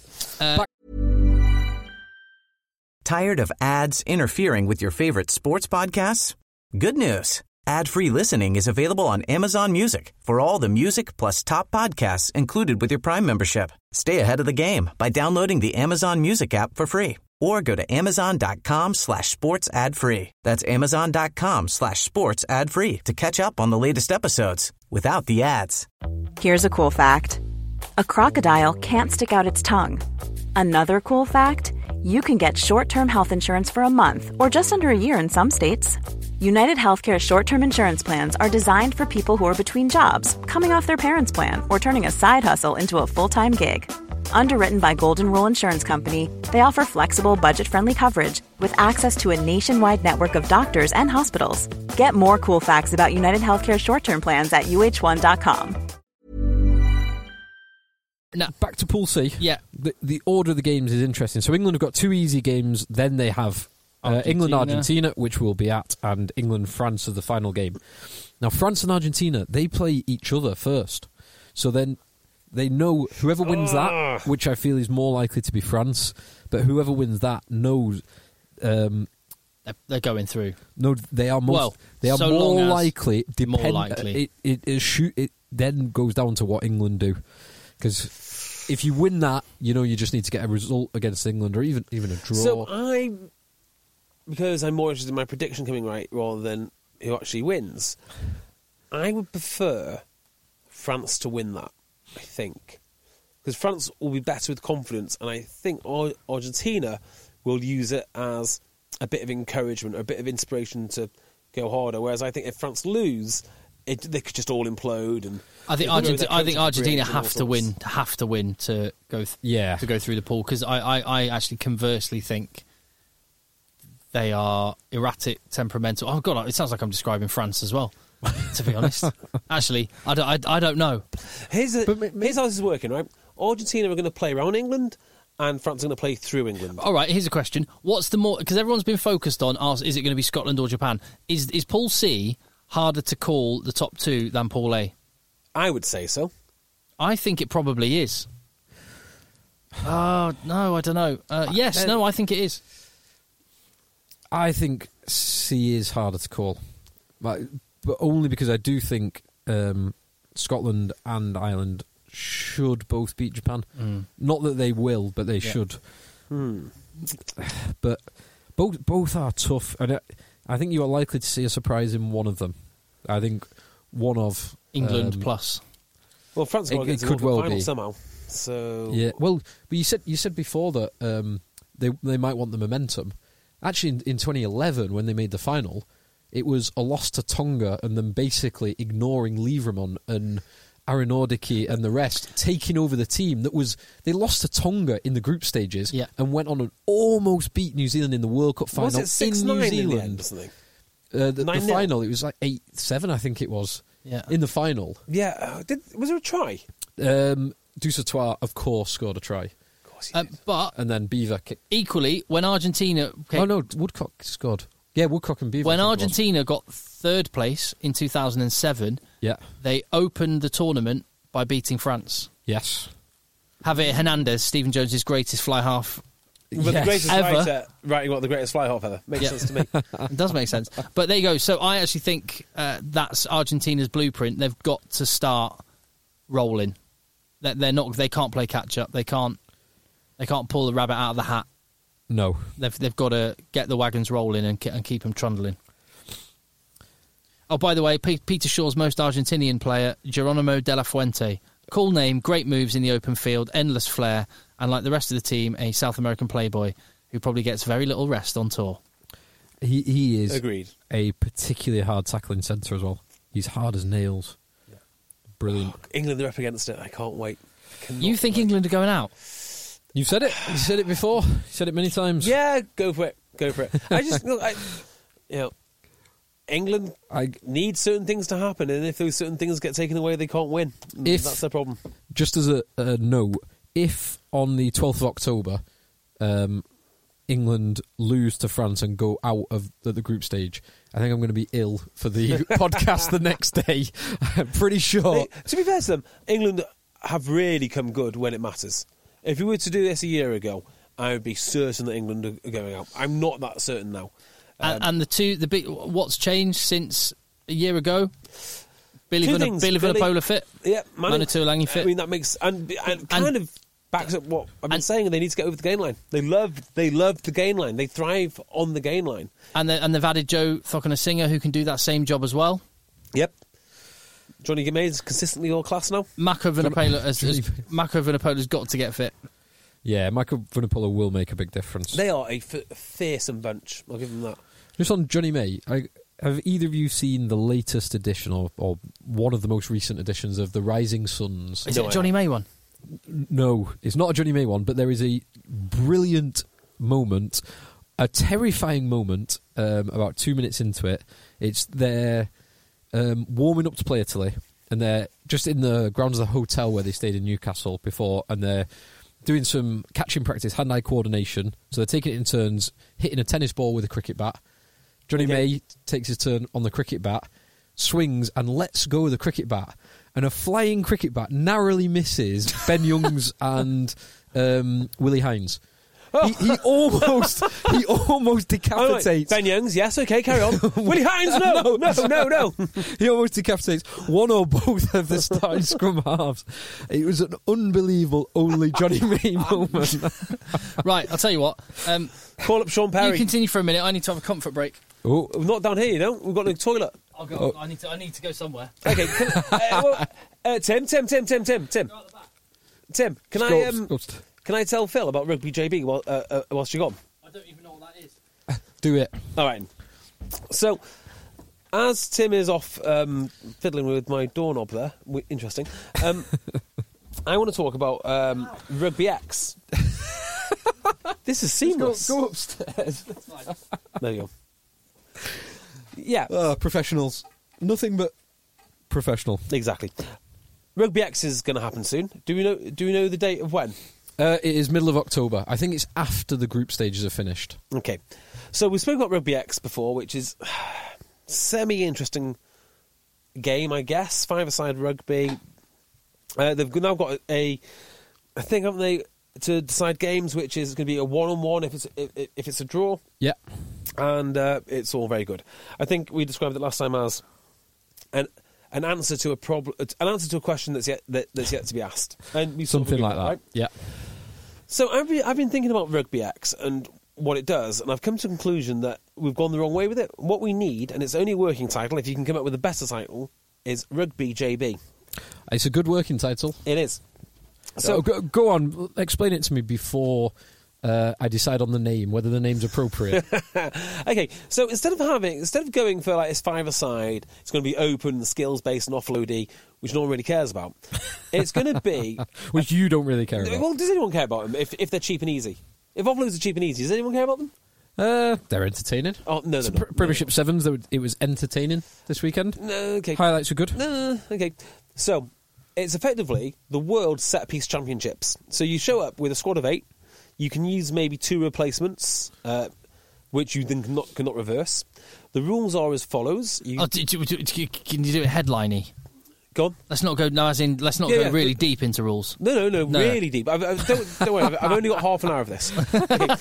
Tired of ads interfering with your favorite sports podcasts? Good news. Ad-free listening is available on Amazon Music for all the music plus top podcasts included with your Prime membership. Stay ahead of the game by downloading the Amazon Music app for free or go to amazon.com/sports ad free. That's amazon.com/sports ad free to catch up on the latest episodes without the ads. Here's a cool fact. A crocodile can't stick out its tongue. Another cool fact, you can get short-term health insurance for a month or just under a year in some states. United Healthcare short-term insurance plans are designed for people who are between jobs, coming off their parents' plan, or turning a side hustle into a full-time gig. Underwritten by Golden Rule Insurance Company, they offer flexible, budget-friendly coverage with access to a nationwide network of doctors and hospitals. Get more cool facts about United Healthcare short-term plans at uh1.com. Now, back to Pool C. Yeah. The order of the games is interesting. So England have got two easy games, then they have England-Argentina, which we'll be at, and England-France as the final game. Now, France and Argentina, they play each other first. So then they know whoever wins that, which I feel is more likely to be France, but whoever wins that knows... they're going through. No, they are more likely. More likely. It then goes down to what England do. Because if you win that, you just need to get a result against England or even a draw. So because I'm more interested in my prediction coming right rather than who actually wins, I would prefer France to win that, I think. Because France will be better with confidence, and I think Argentina will use it as a bit of encouragement or a bit of inspiration to go harder. Whereas I think if France lose... they could just all implode, and I think Argentina have to win to go through the pool, because I actually conversely think they are erratic, temperamental. Oh God, it sounds like I'm describing France as well. To be honest, actually, I don't know. Here's how this is working, right? Argentina are going to play around England, and France are going to play through England. All right, here's a question: what's the more? Because everyone's been focused on, is it going to be Scotland or Japan? Is Pool C harder to call the top two than Pool A? I would say so. I think it probably is. Oh, no, I don't know. Yes, no, I think it is. I think C is harder to call. But only because I do think Scotland and Ireland should both beat Japan. Not that they will, but they should. But both are tough, and I think you are likely to see a surprise in one of them. I think one of England plus. Well, France could well be somehow. So yeah, well, but you said before that they might want the momentum. Actually, in 2011 when they made the final, it was a loss to Tonga and them basically ignoring Lieberman and Aaron Ordicke and the rest, taking over the team. They lost to Tonga in the group stages and went on and almost beat New Zealand in the World Cup final. Was it 6-9 in New Zealand? In the end, wasn't it? The final, it was like 8-7, I think it was. Yeah. In the final. Yeah. Was there a try? Dusautoir, of course, scored a try. Of course he did. And then Beaver kicked. Equally, when Argentina... Oh, no, Woodcock scored. Yeah, Woodcock and Beaver. When Argentina got third place in 2007, they opened the tournament by beating France. Yes. Javier Hernandez, Stephen Jones' greatest fly half the greatest ever. Writing what the greatest fly half ever. Makes sense to me. It does make sense. But there you go. So I actually think that's Argentina's blueprint. They've got to start rolling. They can't play catch up. They can't pull the rabbit out of the hat No. They've got to get the wagons rolling and keep them trundling. Oh, by the way, Peter Shaw's most Argentinian player, Geronimo de la Fuente. Cool name, great moves in the open field, endless flair, and like the rest of the team, a South American playboy who probably gets very little rest on tour. He is Agreed. a particularly hard tackling centre as well. He's hard as nails. Yeah. Brilliant. England are up against it. I can't wait. You think England are going out? You've said it. You said it before. You said it many times. Yeah, go for it. Go for it. I just, look, England need certain things to happen, and if those certain things get taken away, they can't win. That's their problem. Just as a note, if on the 12th of October, England lose to France and go out of the group stage, I think I'm going to be ill for the podcast the next day. I'm pretty sure. To be fair to them, England have really come good when it matters. If we were to do this a year ago, I would be certain that England are going out. I'm not that certain now. And what's changed since a year ago? Billy Vunipola fit. Yeah, Manu Tuilagi fit. I mean, that makes and kind of backs up what I've been saying. They need to get over the gain line. They love the gain line. They thrive on the gain line. And they've added Joe Thokanasiga, who can do that same job as well. Yep. Johnny Gimay is consistently all class now. Mako Vunipola's got to get fit. Yeah, Mako Vunipola will make a big difference. They are a fearsome bunch. I'll give them that. Just on Johnny May, have either of you seen the latest edition or one of the most recent editions of the Rising Suns? Is it a Johnny May one? No, it's not a Johnny May one, but there is a brilliant moment, a terrifying moment, about 2 minutes into it. It's they're warming up to play Italy, and they're just in the grounds of the hotel where they stayed in Newcastle before, and they're doing some catching practice, hand-eye coordination. So they're taking it in turns, hitting a tennis ball with a cricket bat. Johnny May takes his turn on the cricket bat, swings and lets go of the cricket bat, and a flying cricket bat narrowly misses Ben Youngs and Willie Hines. He almost decapitates. Right. Ben Youngs, yes, okay, carry on. Willie Hines, no. He almost decapitates one or both of the starting scrum halves. It was an unbelievable only Johnny May moment. Right, I'll tell you what. Call up Sean Perry. You continue for a minute. I need to have a comfort break. Oh, not down here, you know. We've got a toilet. I'll go. I need to go somewhere. Okay, Tim. Tim, can I tell Phil about Rugby JB whilst you're gone? I don't even know what that is. Do it. All right. So, as Tim is off fiddling with my doorknob there, interesting, I want to talk about Rugby X. This is seamless. Go upstairs. There you go. Yeah. Professionals. Nothing but professional. Exactly. Rugby X is going to happen soon. Do we know the date of when? It is middle of October. I think it's after the group stages are finished. Okay. So we spoke about Rugby X before, which is semi-interesting game, I guess. Five-a-side rugby. They've now got a thing, haven't they, to decide games, which is going to be a one-on-one if it's a draw. Yeah. And it's all very good. I think we described it last time as an answer to a problem, an answer to a question that's yet to be asked, and something like that. Right? Yeah. So I've been thinking about Rugby X and what it does, and I've come to the conclusion that we've gone the wrong way with it. What we need, and it's only a working title, if you can come up with a better title, is Rugby JB. It's a good working title. It is. So go on, explain it to me before I decide on the name, whether the name's appropriate. Okay, so instead of going for like it's five-a-side, it's going to be open, skills-based and offloady, which no one really cares about. It's going to be... which you don't really care about. Well, does anyone care about them if they're cheap and easy? If offloads are cheap and easy, does anyone care about them? They're entertaining. Oh, no. Premiership Sevens, it was entertaining this weekend. No, okay. Highlights are good. No, okay. So, it's effectively the World Set Piece Championships. So you show up with a squad of 8. You can use maybe 2 replacements, which you then cannot reverse. The rules are as follows. Can you do it headliney? Go on. Let's not go go really deep into rules. No, really deep. Don't worry, I've only got half an hour of this. Okay,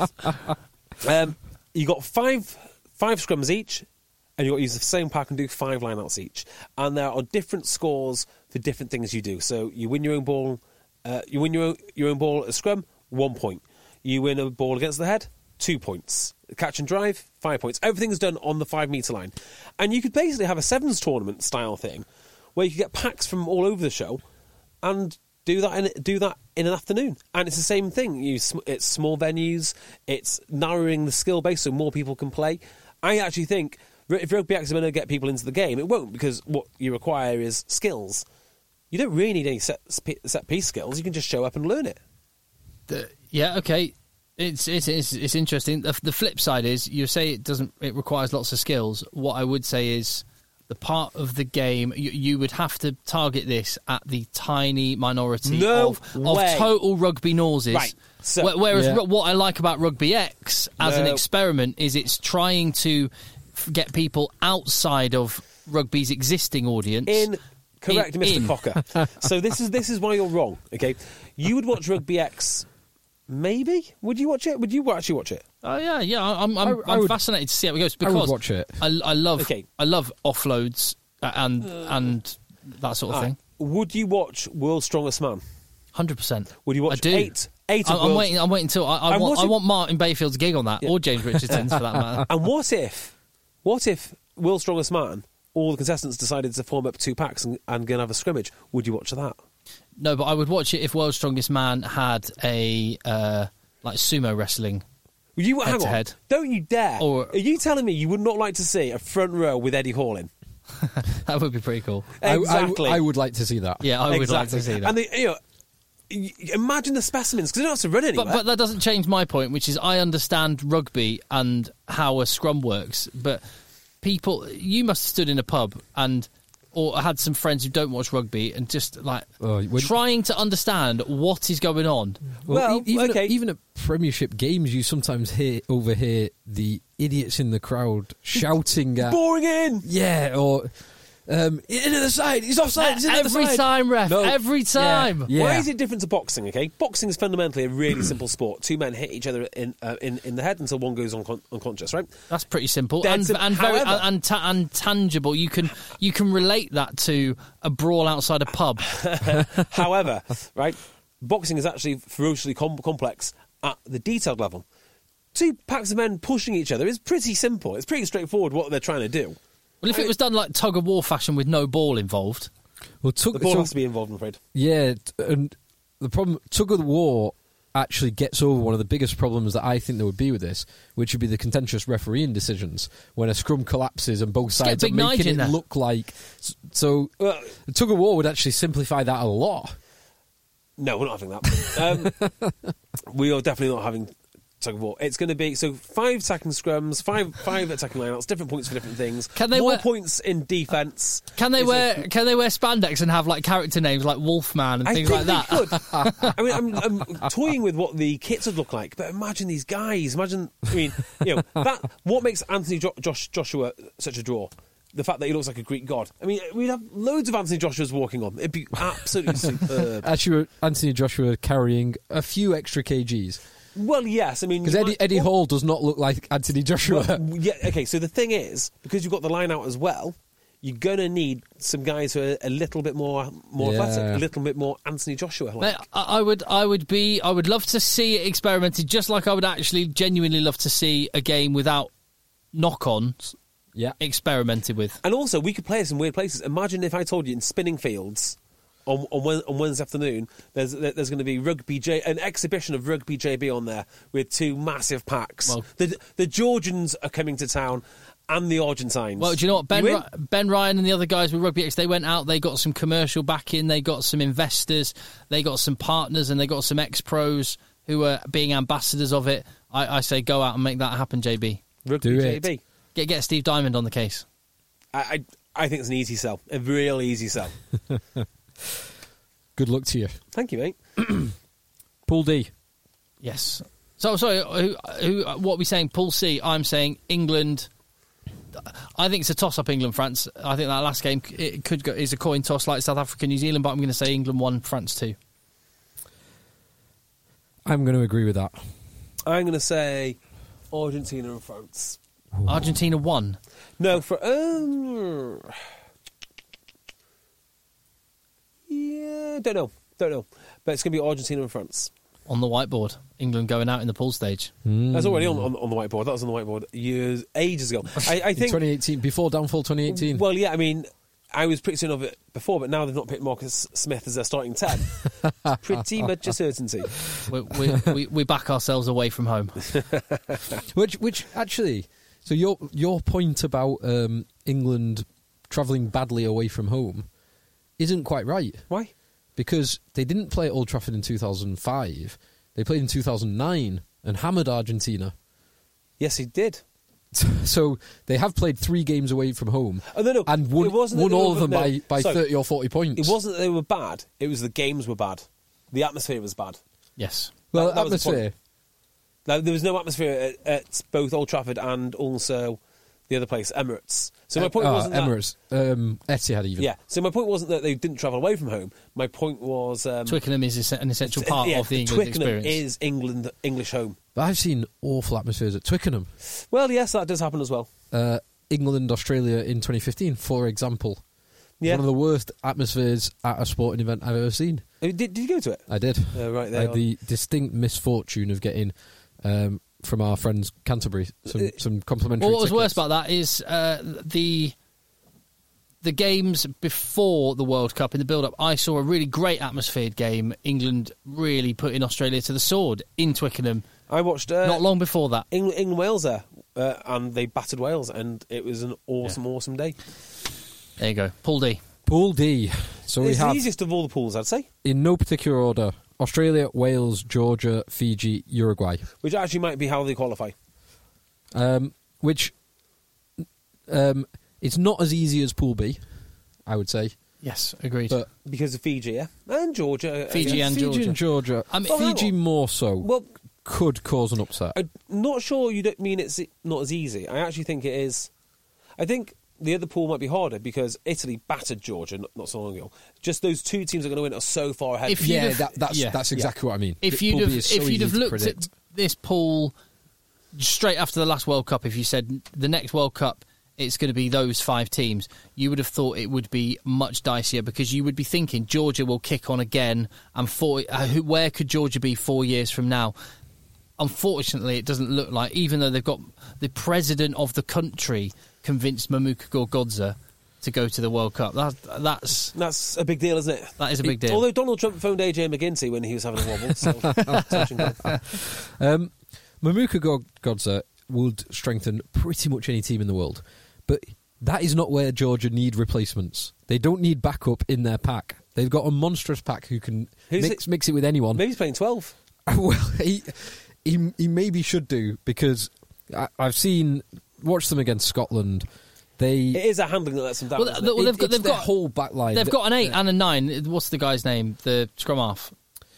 so you got five scrums each, and you've got to use the same pack and do 5 lineouts each. And there are different scores for different things you do. So you win your own ball. You win your own ball at a scrum, 1 point. You win a ball against the head, 2 points. Catch and drive, 5 points. Everything's done on the 5 metre line. And you could basically have a sevens tournament style thing where you could get packs from all over the show and do that in an afternoon. And it's the same thing. It's small venues, it's narrowing the skill base so more people can play. I actually think if Rugby X is going to get people into the game, it won't, because what you require is skills. You don't really need any set piece skills. You can just show up and learn it. Yeah, okay. It's interesting. The flip side is you say it requires lots of skills. What I would say is the part of the game you would have to target this at the tiny minority of total rugby noses. Right. So, whereas what I like about Rugby X as an experiment is it's trying to get people outside of rugby's existing audience. Correct, Mr. Cocker. So this is why you're wrong. Okay, you would watch Rugby X. Maybe would you watch it? Would you actually watch it? Oh yeah. I'm fascinated to see how it goes because I would watch it. I love offloads and that sort of thing. Would you watch World's Strongest Man? 100%. Would you watch? I do. Eight. I'm waiting until I want Martin Bayfield's gig on that, or James Richardson's for that matter. And what if World's Strongest Man, all the contestants decided to form up 2 packs and going to have a scrimmage? Would you watch that? No, but I would watch it if World's Strongest Man had a like sumo wrestling. Hang on. Head. Don't you dare! Are you telling me you would not like to see a front row with Eddie Hall in? That would be pretty cool. Exactly. I would like to see that. Yeah, I would like to see that. And imagine the specimens, because they don't have to run anywhere. But that doesn't change my point, which is I understand rugby and how a scrum works, but you must have stood in a pub or had some friends who don't watch rugby and just trying to understand what is going on. Well, even at Premiership games, you sometimes overhear the idiots in the crowd shouting at... Boring in! Yeah, or... into the side, he's offside, he's in the Every side. time, ref, every time. Yeah. Why is it different to boxing, okay? Boxing is fundamentally a really simple sport. 2 men hit each other in the head until one goes unconscious, right? That's pretty simple Very and tangible. You can relate that to a brawl outside a pub. However, right, boxing is actually ferociously complex at the detailed level. 2 packs of men pushing each other is pretty simple. It's pretty straightforward what they're trying to do. Well, if it was done like tug-of-war fashion with no ball involved... Well, the ball has to be involved, I'm afraid. Yeah, and the problem... Tug-of-war actually gets over one of the biggest problems that I think there would be with this, which would be the contentious refereeing decisions when a scrum collapses and both sides are making it look like... So, tug-of-war would actually simplify that a lot. No, we're not having that. We are definitely not having... tug-of-war. It's going to be 5 attacking scrums, 5 attacking lineouts, different points for different things. More points in defence. Can they wear spandex and have like character names like Wolfman and things like that? Could. I mean, I'm toying with what the kits would look like, but imagine these guys. That what makes Anthony Joshua such a draw. The fact that he looks like a Greek god. I mean, we'd have loads of Anthony Joshuas walking on. It'd be absolutely superb. Actually, Anthony Joshua carrying a few extra kgs. Well, yes. I mean... Because Eddie Hall does not look like Anthony Joshua. Well, yeah, okay, so the thing is, because you've got the line out as well, you're going to need some guys who are a little bit more athletic, a little bit more Anthony Joshua-like. I would love to see it experimented, just like I would actually genuinely love to see a game without knock-ons experimented with. And also, we could play this in weird places. Imagine if I told you in Spinning Fields... On Wednesday afternoon, there's going to be an exhibition of Rugby JB on there with 2 massive packs. Well, the Georgians are coming to town, and the Argentines. Well, do you know what? Ben Ryan and the other guys with Rugby X, they went out, they got some commercial backing, they got some investors, they got some partners, and they got some ex-pros who are being ambassadors of it. I say go out and make that happen, JB. Rugby JB. Get Steve Diamond on the case. I think it's an easy sell, a real easy sell. Good luck to you. Thank you, mate. Pool D. Yes. So, sorry, what are we saying? Pool C, I'm saying England. I think it's a toss-up, England-France. I think that last game is a coin toss like South Africa-New Zealand, but I'm going to say England 1, France 2. I'm going to agree with that. I'm going to say Argentina and France. Ooh. Argentina 1? No, for... Yeah, don't know. But it's going to be Argentina and France. On the whiteboard. England going out in the pool stage. That's already on the whiteboard. That was on the whiteboard ages ago. I think 2018, before downfall 2018. Well, yeah, I mean, I was pretty certain of it before, but now they've not picked Marcus Smith as their starting 10. Pretty much a certainty. We back ourselves away from home. Which actually, so your point about England travelling badly away from home isn't quite right. Why? Because they didn't play at Old Trafford in 2005. They played in 2009 and hammered Argentina. Yes, he did. So they have played 3 games away from home and won all of them by 30 or 40 points. It wasn't that they were bad. It was the games were bad. The atmosphere was bad. Yes. Well, that was the atmosphere. Now, there was no atmosphere at both Old Trafford and also the other place, Emirates. So my point wasn't Emirates, Etihad even. Yeah. So my point wasn't that they didn't travel away from home. My point was Twickenham is an essential part of the England Twickenham experience. is English home. But I've seen awful atmospheres at Twickenham. Well, yes, that does happen as well. England, Australia in 2015, for example. Yeah. One of the worst atmospheres at a sporting event I've ever seen. Did you go to it? I did. Right there. I had the distinct misfortune of getting from our friends Canterbury some complimentary Well, what was tickets. worse about that is the games before the World Cup, in the build-up, I saw a really great atmosphered game. England really putting Australia to the sword in Twickenham. I watched not long before that. England-Wales there, and they battered Wales, and it was an awesome day. There you go. Pool D. Pool D. So we It's have, the easiest of all the pools, I'd say. in no particular order, Australia, Wales, Georgia, Fiji, Uruguay. Which actually might be how they qualify. It's not as easy as Pool B, I would say. Yes, agreed. But Because of Fiji, yeah? And Georgia. Fiji and Georgia. and Georgia. I mean, Fiji more so Well, could cause an upset. I'm not sure you don't mean it's not as easy. I actually think it is. I think the other pool might be harder because Italy battered Georgia not so long ago. Just those 2 teams are going to win are so far ahead. If you'd have- that's exactly what I mean. If Pool you'd B is so easy have to looked predict. at this pool straight after the last World Cup, if you said the next World Cup it's going to be those 5 teams, you would have thought it would be much dicier because you would be thinking Georgia will kick on again, and where could Georgia be 4 years from now? Unfortunately, it doesn't look like, even though they've got the president of the country convinced Mamuka Gorgodze to go to the World Cup. That's a big deal, isn't it? That is a big deal. Although Donald Trump phoned AJ McGinty when he was having a wobble. So, touch and go. Mamuka Gorgodze would strengthen pretty much any team in the world. But that is not where Georgia need replacements. They don't need backup in their pack. They've got a monstrous pack who can mix it with anyone. Maybe he's playing 12. Well, he maybe should do, because I've watched them against Scotland. It is a handling that lets them down. They've got whole back line. They've got an 8 and a 9. What's the guy's name? The scrum half.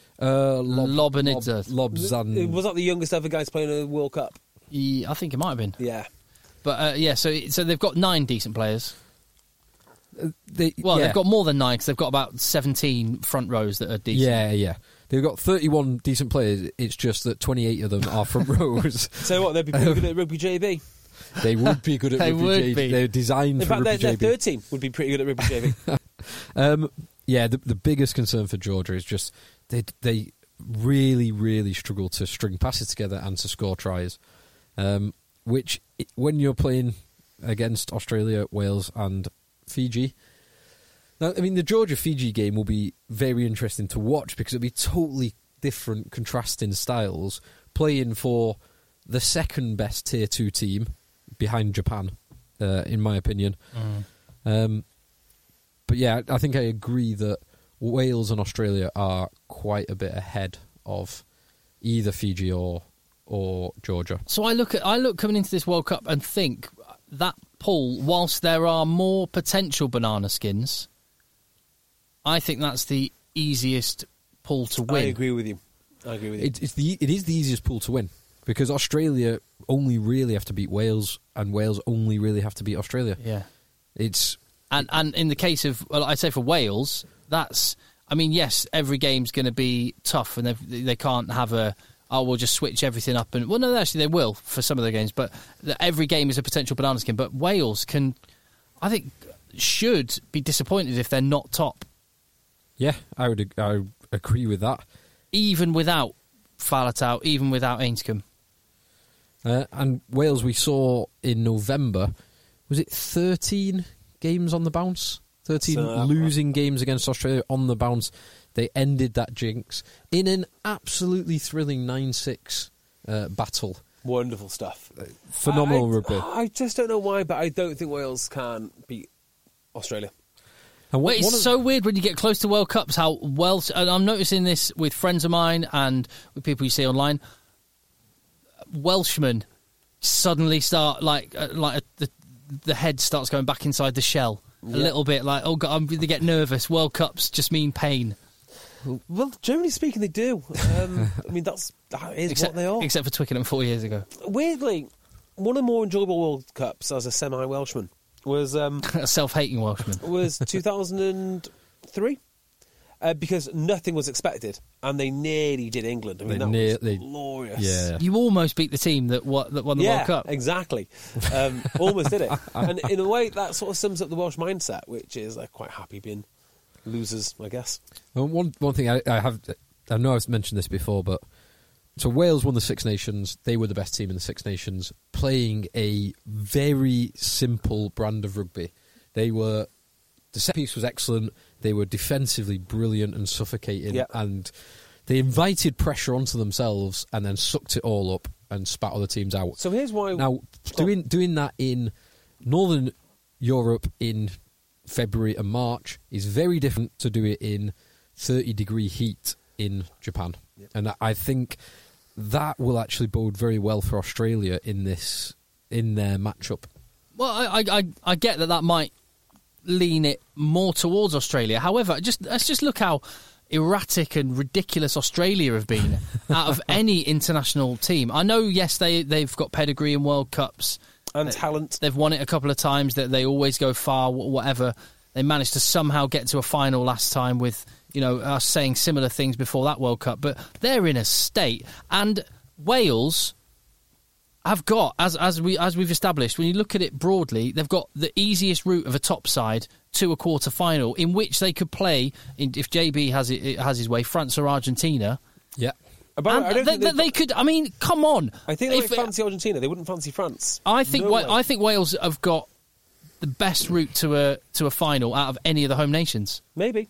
Lobzan. Was that the youngest ever guy to play in a World Cup? I think it might have been. Yeah. But so they've got 9 decent players. They've got more than 9 because they've got about 17 front rows that are decent. Yeah. They've got 31 decent players. It's just that 28 of them are front rows. So what? They'd be pretty good at rugby JB. They would be good at They rugby would JB. be. They're designed In for fact, rugby their JB. third team would be pretty good at rugby JB. The biggest concern for Georgia is just they really, really struggle to string passes together and to score tries. Which, when you're playing against Australia, Wales and Fiji... Now, I mean, the Georgia-Fiji game will be very interesting to watch because it'll be totally different, contrasting styles, playing for the second best Tier 2 team behind Japan, in my opinion. But yeah, I think I agree that Wales and Australia are quite a bit ahead of either Fiji or Georgia. So I look coming into this World Cup and think that pool, whilst there are more potential banana skins, I think that's the easiest pool to win. I agree with you. It is the easiest pool to win because Australia only really have to beat Wales and Wales only really have to beat Australia. Yeah, and in the case of, well, I'd say for Wales, that's, I mean, yes, every game's going to be tough and they can't have we'll just switch everything up. And well, no, actually they will for some of the games, but every game is a potential banana skin. But Wales should be disappointed if they're not top. Yeah, I would agree with that. Even without Faletau, even without Ainscombe. And Wales, we saw in November, was it 13 games on the bounce? 13 losing games against Australia on the bounce. They ended that jinx in an absolutely thrilling 9-6 battle. Wonderful stuff. Phenomenal rugby. I just don't know why, but I don't think Wales can beat Australia. And Well, it's so weird when you get close to World Cups how Welsh, and I'm noticing this with friends of mine and with people you see online, Welshmen suddenly start the head starts going back inside the shell a little bit, like, oh God, they get nervous. World Cups just mean pain. Well, generally speaking, they do. I mean, that is what they are. Except for Twickenham 4 years ago. Weirdly, one of the more enjoyable World Cups as a semi-Welshman was A self-hating Welshman. was 2003, because nothing was expected, and they nearly did England. I mean, that was glorious. Yeah. You almost beat the team that won the World Cup. Exactly. Almost did it. And in a way, that sort of sums up the Welsh mindset, which is they're quite happy being losers, I guess. Well, one thing I know I've mentioned this before, but so Wales won the Six Nations. They were the best team in the Six Nations, playing a very simple brand of rugby. The set piece was excellent. They were defensively brilliant and suffocating, and they invited pressure onto themselves and then sucked it all up and spat other teams out. So here's why. Now, doing that in Northern Europe in February and March is very different to do it in 30-degree heat in Japan. Yep. And I think that will actually bode very well for Australia in their matchup. Well, I get that might lean it more towards Australia. However, let's just look how erratic and ridiculous Australia have been out of any international team. I know, yes, they've got pedigree in World Cups. And talent. They've won it a couple of times. That they always go far, whatever. They managed to somehow get to a final last time with, us saying similar things before that World Cup. But they're in a state. And Wales have got, as we've established, when you look at it broadly, they've got the easiest route of a top side to a quarter final, in which they could play, if JB has his way, France or Argentina. Yeah. They could. I mean, come on. I think they fancy Argentina. They wouldn't fancy France. I think Wales have got the best route to a final out of any of the home nations. Maybe.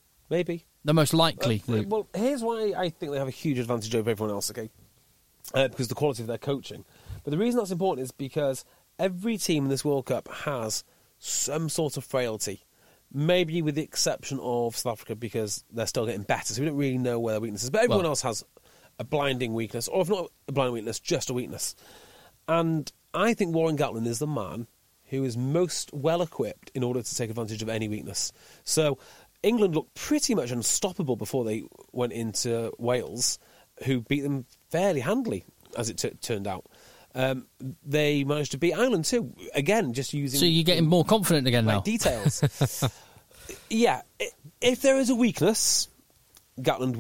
The most likely route. Well, here's why I think they have a huge advantage over everyone else. Okay, because the quality of their coaching. But the reason that's important is because every team in this World Cup has some sort of frailty. Maybe with the exception of South Africa, because they're still getting better, so we don't really know where their weakness is. But everyone else has a blinding weakness, or if not a blinding weakness, just a weakness. And I think Warren Gatland is the man who is most well-equipped in order to take advantage of any weakness. So England looked pretty much unstoppable before they went into Wales, who beat them fairly handily, as it turned out. They managed to beat Ireland too, again, just using... So you're getting more confident again now? Details. Yeah, if there is a weakness, Gatland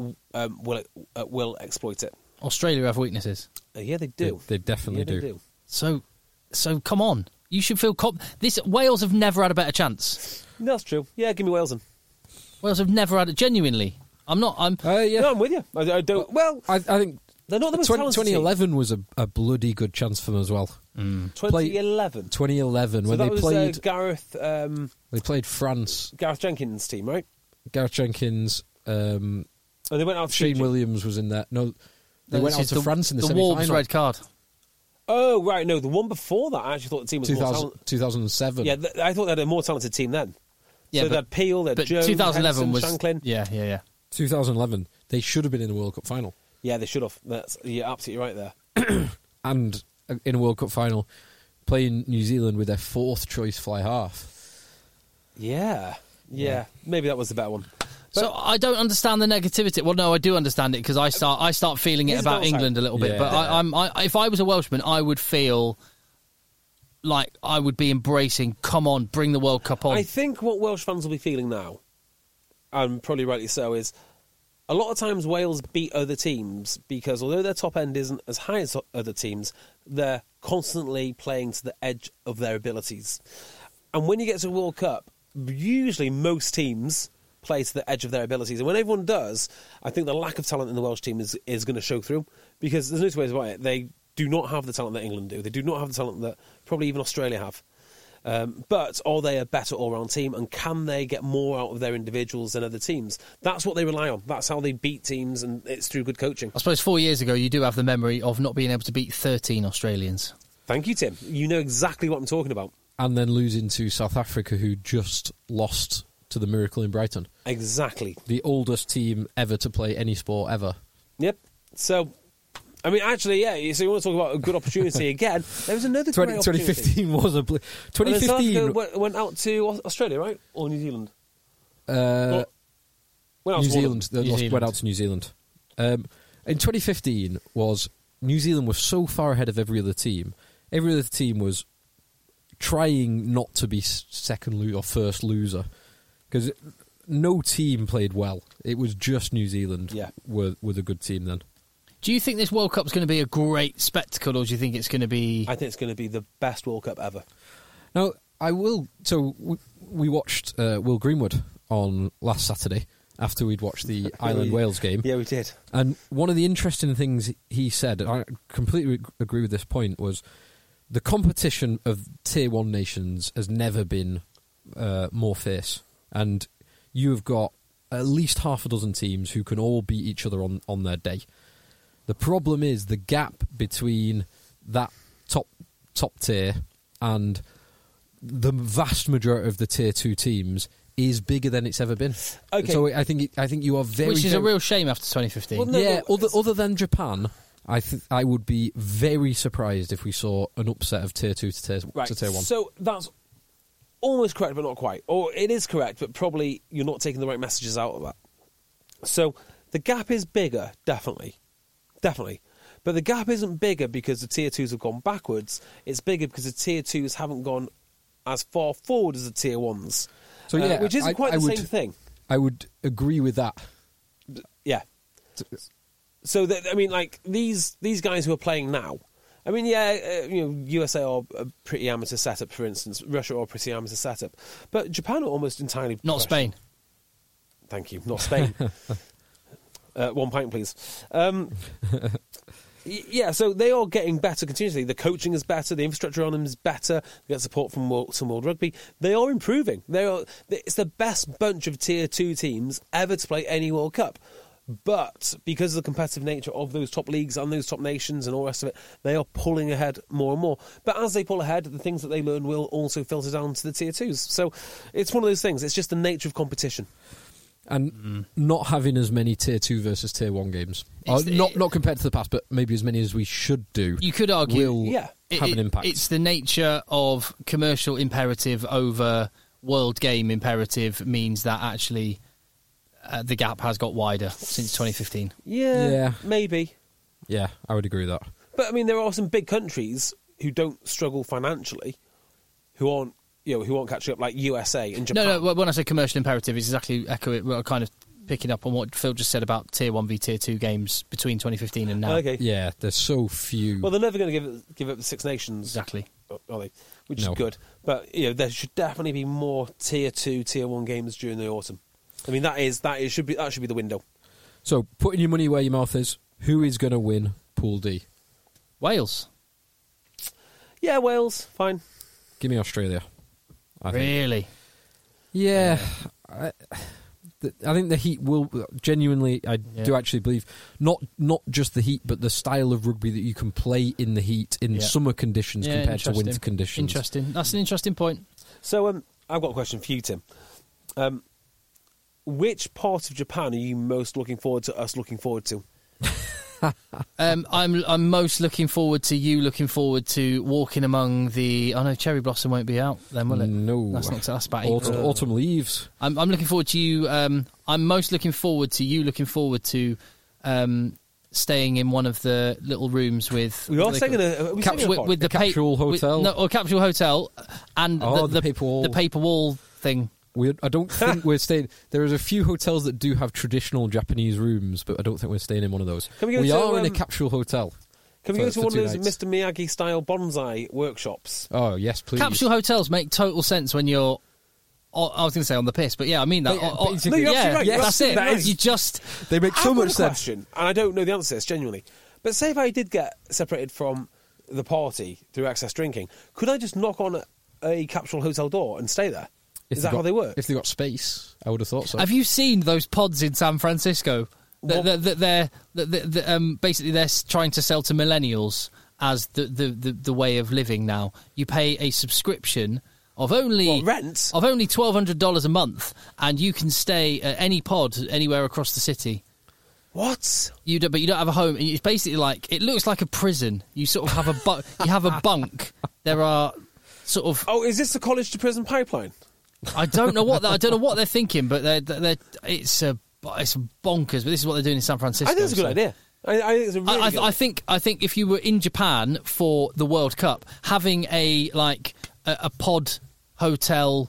will exploit it. Australia have weaknesses. Yeah, they do. They definitely They do. So come on. You should feel... Wales have never had a better chance. That's true. Yeah, give me Wales then. Wales have never had it. Genuinely. No, I'm with you. I don't... Well, I think... They're not the most talented 2011 was a bloody good chance for them as well. 2011? 2011, so when they played... Was, Gareth... they played France. Gareth Jenkins' team, right? Gareth Jenkins... and they went out Shane Williams was in there. No, they went out to France in the semi-final. The Wolves red card. Oh, right, no, the one before that, I actually thought the team was more talented. 2007. Yeah, I thought they had a more talented team then. Yeah, so they had Peel, they had Jones, 2011 Henderson, was Shanklin. Yeah. 2011, they should have been in the World Cup final. Yeah, they should have. You're absolutely right there. And in a World Cup final, playing New Zealand with their fourth choice fly half. Yeah. Maybe that was the better one. But so I don't understand the negativity. Well, no, I do understand it because I start feeling it about England a little bit. But if I was a Welshman, I would feel like I would be embracing. Come on, bring the World Cup on. I think what Welsh fans will be feeling now, and probably rightly so, is a lot of times Wales beat other teams because although their top end isn't as high as other teams, they're constantly playing to the edge of their abilities. And when you get to a World Cup, usually most teams play to the edge of their abilities. And when everyone does, I think the lack of talent in the Welsh team is going to show through, because there's no two ways about it. They do not have the talent that England do. They do not have the talent that probably even Australia have. But are they a better all-round team, and can they get more out of their individuals than other teams? That's what they rely on. That's how they beat teams, and it's through good coaching. I suppose 4 years ago, you do have the memory of not being able to beat 13 Australians. Thank you, Tim. You know exactly what I'm talking about. And then losing to South Africa, who just lost to the Miracle in Brighton. Exactly. The oldest team ever to play any sport ever. Yep. So, I mean, actually, yeah, so you want to talk about a good opportunity again. There was another great opportunity. 2015 was a... 2015... went out to Australia, right? Or New Zealand? New Zealand. Went out to New Zealand. In 2015 New Zealand was so far ahead of every other team. Every other team was trying not to be second or first loser, because no team played well. It was just New Zealand were the good team then. Do you think this World Cup's going to be a great spectacle, or do you think it's going to be... I think it's going to be the best World Cup ever. Now, I will... So, we watched Will Greenwood on last Saturday, after we'd watched the Ireland-Wales game. Yeah, we did. And one of the interesting things he said, and I completely agree with this point, was the competition of Tier 1 nations has never been more fierce. And you have got at least half a dozen teams who can all beat each other on their day. The problem is the gap between that top tier and the vast majority of the Tier 2 teams is bigger than it's ever been. Okay. So I think you are very... Which is a real shame after 2015. Well, no, other than Japan, I would be very surprised if we saw an upset of Tier 2 to Tier 1. So that's almost correct, but not quite. Or it is correct, but probably you're not taking the right messages out of that. So the gap is bigger, definitely. But the gap isn't bigger because the Tier 2s have gone backwards. It's bigger because the Tier 2s haven't gone as far forward as the Tier 1s. So yeah, which isn't quite the same thing. I would agree with that. Yeah. So, I mean, like, these guys who are playing now, I mean, USA are a pretty amateur setup, for instance. Russia are a pretty amateur setup. But Japan are almost entirely... Not Spain. Thank you. Not Spain. 1 pint, please. Yeah, so they are getting better continuously. The coaching is better. The infrastructure on them is better. They get support from World Rugby. They are improving. It's the best bunch of Tier 2 teams ever to play any World Cup. But because of the competitive nature of those top leagues and those top nations and all the rest of it, they are pulling ahead more and more. But as they pull ahead, the things that they learn will also filter down to the Tier 2s. So it's one of those things. It's just the nature of competition. And not having as many Tier 2 versus Tier 1 games. Not compared to the past, but maybe as many as we should do. You could argue will have an impact. It's the nature of commercial imperative over world game imperative means that actually the gap has got wider since 2015. Yeah, maybe. Yeah, I would agree with that. But, I mean, there are some big countries who don't struggle financially, who aren't catching up, like USA and Japan. No, when I say commercial imperative, it's exactly kind of picking up on what Phil just said about Tier 1 v Tier 2 games between 2015 and now. Okay. Yeah, there's so few. Well, they're never going to give up the Six Nations. Exactly. Are they? Which is good. But, there should definitely be more Tier 2, Tier 1 games during the autumn. I mean, that should be the window. So, putting your money where your mouth is, who is going to win Pool D? Wales. Yeah, Wales, fine. Give me Australia. Really? Yeah. I think the heat will genuinely. I do actually believe not just the heat, but the style of rugby that you can play in the heat in summer conditions compared to winter conditions. Interesting. That's an interesting point. So, I've got a question for you, Tim. Which part of Japan are you most looking forward to? I'm most looking forward to walking among the... Oh no, Cherry Blossom won't be out then, will it? No. That's about April. Autumn leaves. I'm looking forward to you... I'm most looking forward to you looking forward to staying in one of the little rooms with... We are staying in a... with the capsule hotel. Or capsule hotel and the paper wall thing. I don't think we're staying... There are a few hotels that do have traditional Japanese rooms, but I don't think we're staying in one of those. We are in a capsule hotel. Can we go to one of those Mr. Miyagi-style bonsai workshops? Oh, yes, please. Capsule hotels make total sense when you're I was going to say on the piss, but yeah, I mean that. Basically, No, you're yeah, absolutely right. yeah, that's it. That is- You just They make so I've got much a sense. question, and I don't know the answer to this, genuinely. But say if I did get separated from the party through excess drinking, could I just knock on a capsule hotel door and stay there? Is that how they work? If they got space, I would have thought so. Have you seen those pods in San Francisco? That basically they're trying to sell to millennials as the way of living now. You pay a subscription of only rent? of only $1,200 a month, and you can stay at any pod anywhere across the city. What? But you don't have a home. It's basically like it looks like a prison. You sort of have you have a bunk. There are sort of. Oh, is this the college to prison pipeline? I don't know what they're thinking, but it's bonkers. But this is what they're doing in San Francisco. I think it's a good idea. I think it's a really good idea. I think if you were in Japan for the World Cup, having a pod hotel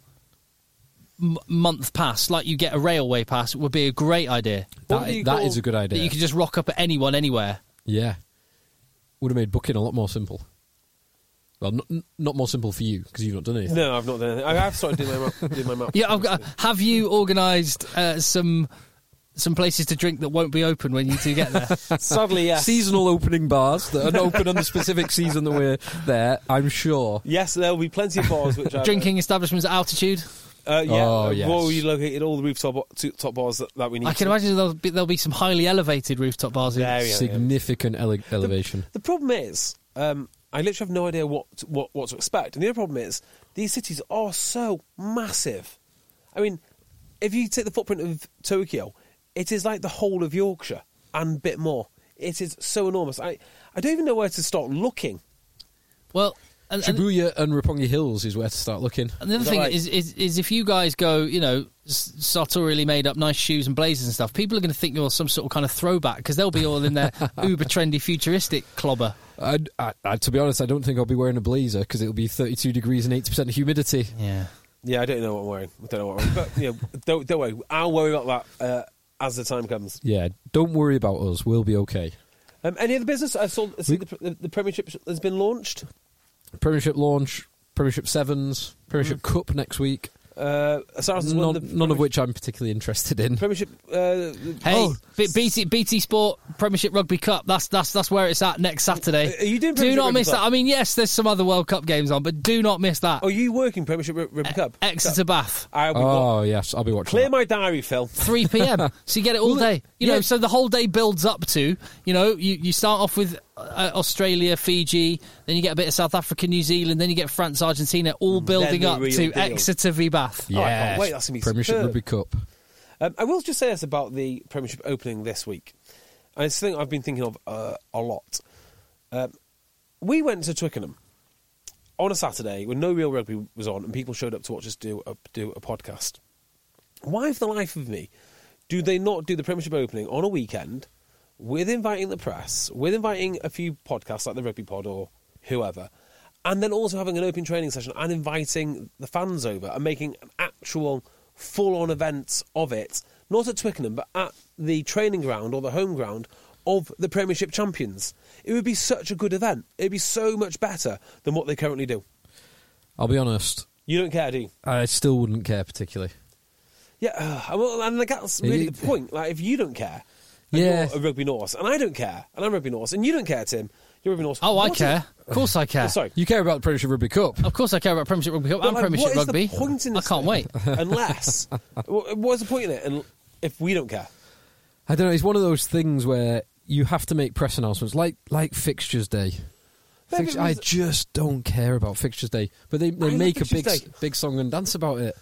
month pass, like you get a railway pass, would be a great idea. That is a good idea. That you could just rock up at anyone, anywhere. Yeah. Would have made booking a lot more simple. Well, not more simple for you, because you've not done anything. No, I've not done anything. I have started doing my map. Yeah, have you organised some places to drink that won't be open when you do get there? Sadly, yes. Seasonal opening bars that are open on the specific season that we're there, I'm sure. Yes, there will be plenty of bars which are... Drinking establishments at altitude? Yeah. Oh, yes. Well, we located all the rooftop top bars that we need. I can imagine there'll be some highly elevated rooftop bars. Yeah, yeah. Significant elevation. The problem is, I literally have no idea what to expect. And the other problem is, these cities are so massive. I mean, if you take the footprint of Tokyo, it is like the whole of Yorkshire and a bit more. It is so enormous. I don't even know where to start looking. Well, and Shibuya and Roppongi Hills is where to start looking. the other thing right? is if you guys go, sartorially made up nice shoes and blazers and stuff, people are going to think you're some sort of kind of throwback because they'll be all in their uber trendy futuristic clobber. To be honest, I don't think I'll be wearing a blazer because it'll be 32 degrees and 80% humidity. Yeah. Yeah, I don't know what I'm wearing. But don't worry. I'll worry about that as the time comes. Yeah, don't worry about us. We'll be okay. Any other business? I see the Premiership has been launched. Premiership launch, Premiership Sevens, Premiership Cup next week. Saracens won the None of which I'm particularly interested in. Premiership. BT Sport Premiership Rugby Cup. That's where it's at next Saturday. Are you doing Do Premiership not Rugby miss Cup? that. I mean, yes, there's some other World Cup games on, but do not miss that. Are you working Premiership Rugby Cup? Exeter Bath. Yes, I'll be watching. Clear that. my diary, Phil. 3 p.m. So you get it all day. So the whole day builds up to, you start off with Australia, Fiji, then you get a bit of South Africa, New Zealand, then you get France, Argentina, all building the up real to deal. Exeter v Bath. Oh, I can't wait. That's going to be Premiership superb. Rugby Cup. I will just say this about the Premiership opening this week. And it's something I've been thinking of a lot. We went to Twickenham on a Saturday when no real rugby was on and people showed up to watch us do a podcast. Why, for the life of me, do they not do the Premiership opening on a weekend with inviting the press, with inviting a few podcasts like the Rugby Pod or whoever, and then also having an open training session and inviting the fans over and making an actual full-on event of it, not at Twickenham, but at the training ground or the home ground of the Premiership champions? It would be such a good event. It would be so much better than what they currently do. I'll be honest. You don't care, do you? I still wouldn't care particularly. Yeah, well, and that's really the point. Like, if you don't care, and Yeah. you're a Rugby Norse, and I don't care, and I'm Rugby Norse, and you don't care, Tim, you're Rugby Norse. Oh, I what care. Of course I care. Oh, sorry. You care about the Premiership Rugby Cup? Of course I care about Premiership Rugby Cup But, and like, Premiership what is Rugby. the point in I this can't thing? wait. Unless, what's the point in it? And if we don't care, I don't know. It's one of those things where you have to make press announcements, like Fixtures Day. I just don't care about Fixtures Day, but they make a Fixtures Day. big song and dance about it.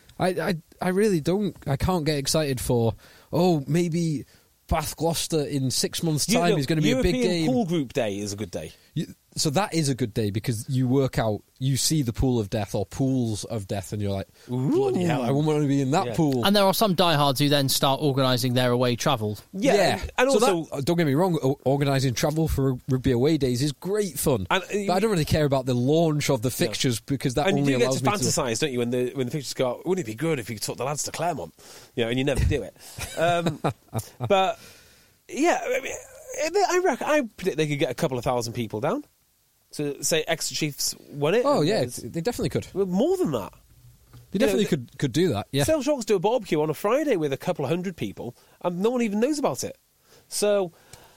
I really don't. I can't get excited for. Maybe Bath Gloucester in 6 months' time is going to be a big European game. Pool Group Day is a good day. So that is a good day because you work out, you see the pool of death or pools of death, and you're like, bloody hell, I want to be in that Yeah. pool. And there are some diehards who then start organising their away travel. Yeah, and So also that, don't get me wrong, organising travel for rugby away days is great fun. And, but I don't really care about the launch of the fixtures because that and you only do get allows to me fantasise, don't you? When the fixtures go out, wouldn't it be good if you took the lads to Claremont? And you never do it. But yeah, I mean, I predict they could get a couple of thousand people down. So say Exeter Chiefs won it. Oh yeah, they definitely could. More than that. They definitely could do that, yeah. Sale Sharks do a barbecue on a Friday with a couple of hundred people, and no one even knows about it. So,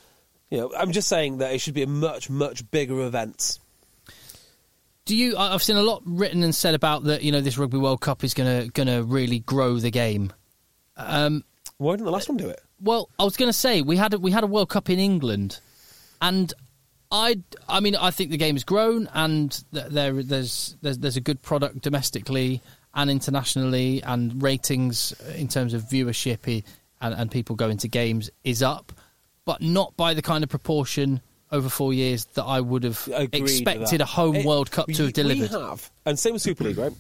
I'm just saying that it should be a much, much bigger event. I've seen a lot written and said about that. This Rugby World Cup is gonna really grow the game. Why didn't the last one do it? Well, I was going to say we had a World Cup in England, and I think the game has grown, and there's a good product domestically and internationally, and ratings in terms of viewership and people going to games is up, but not by the kind of proportion over 4 years that I would have expected a home World Cup to have delivered. We have, and same with Super League, right?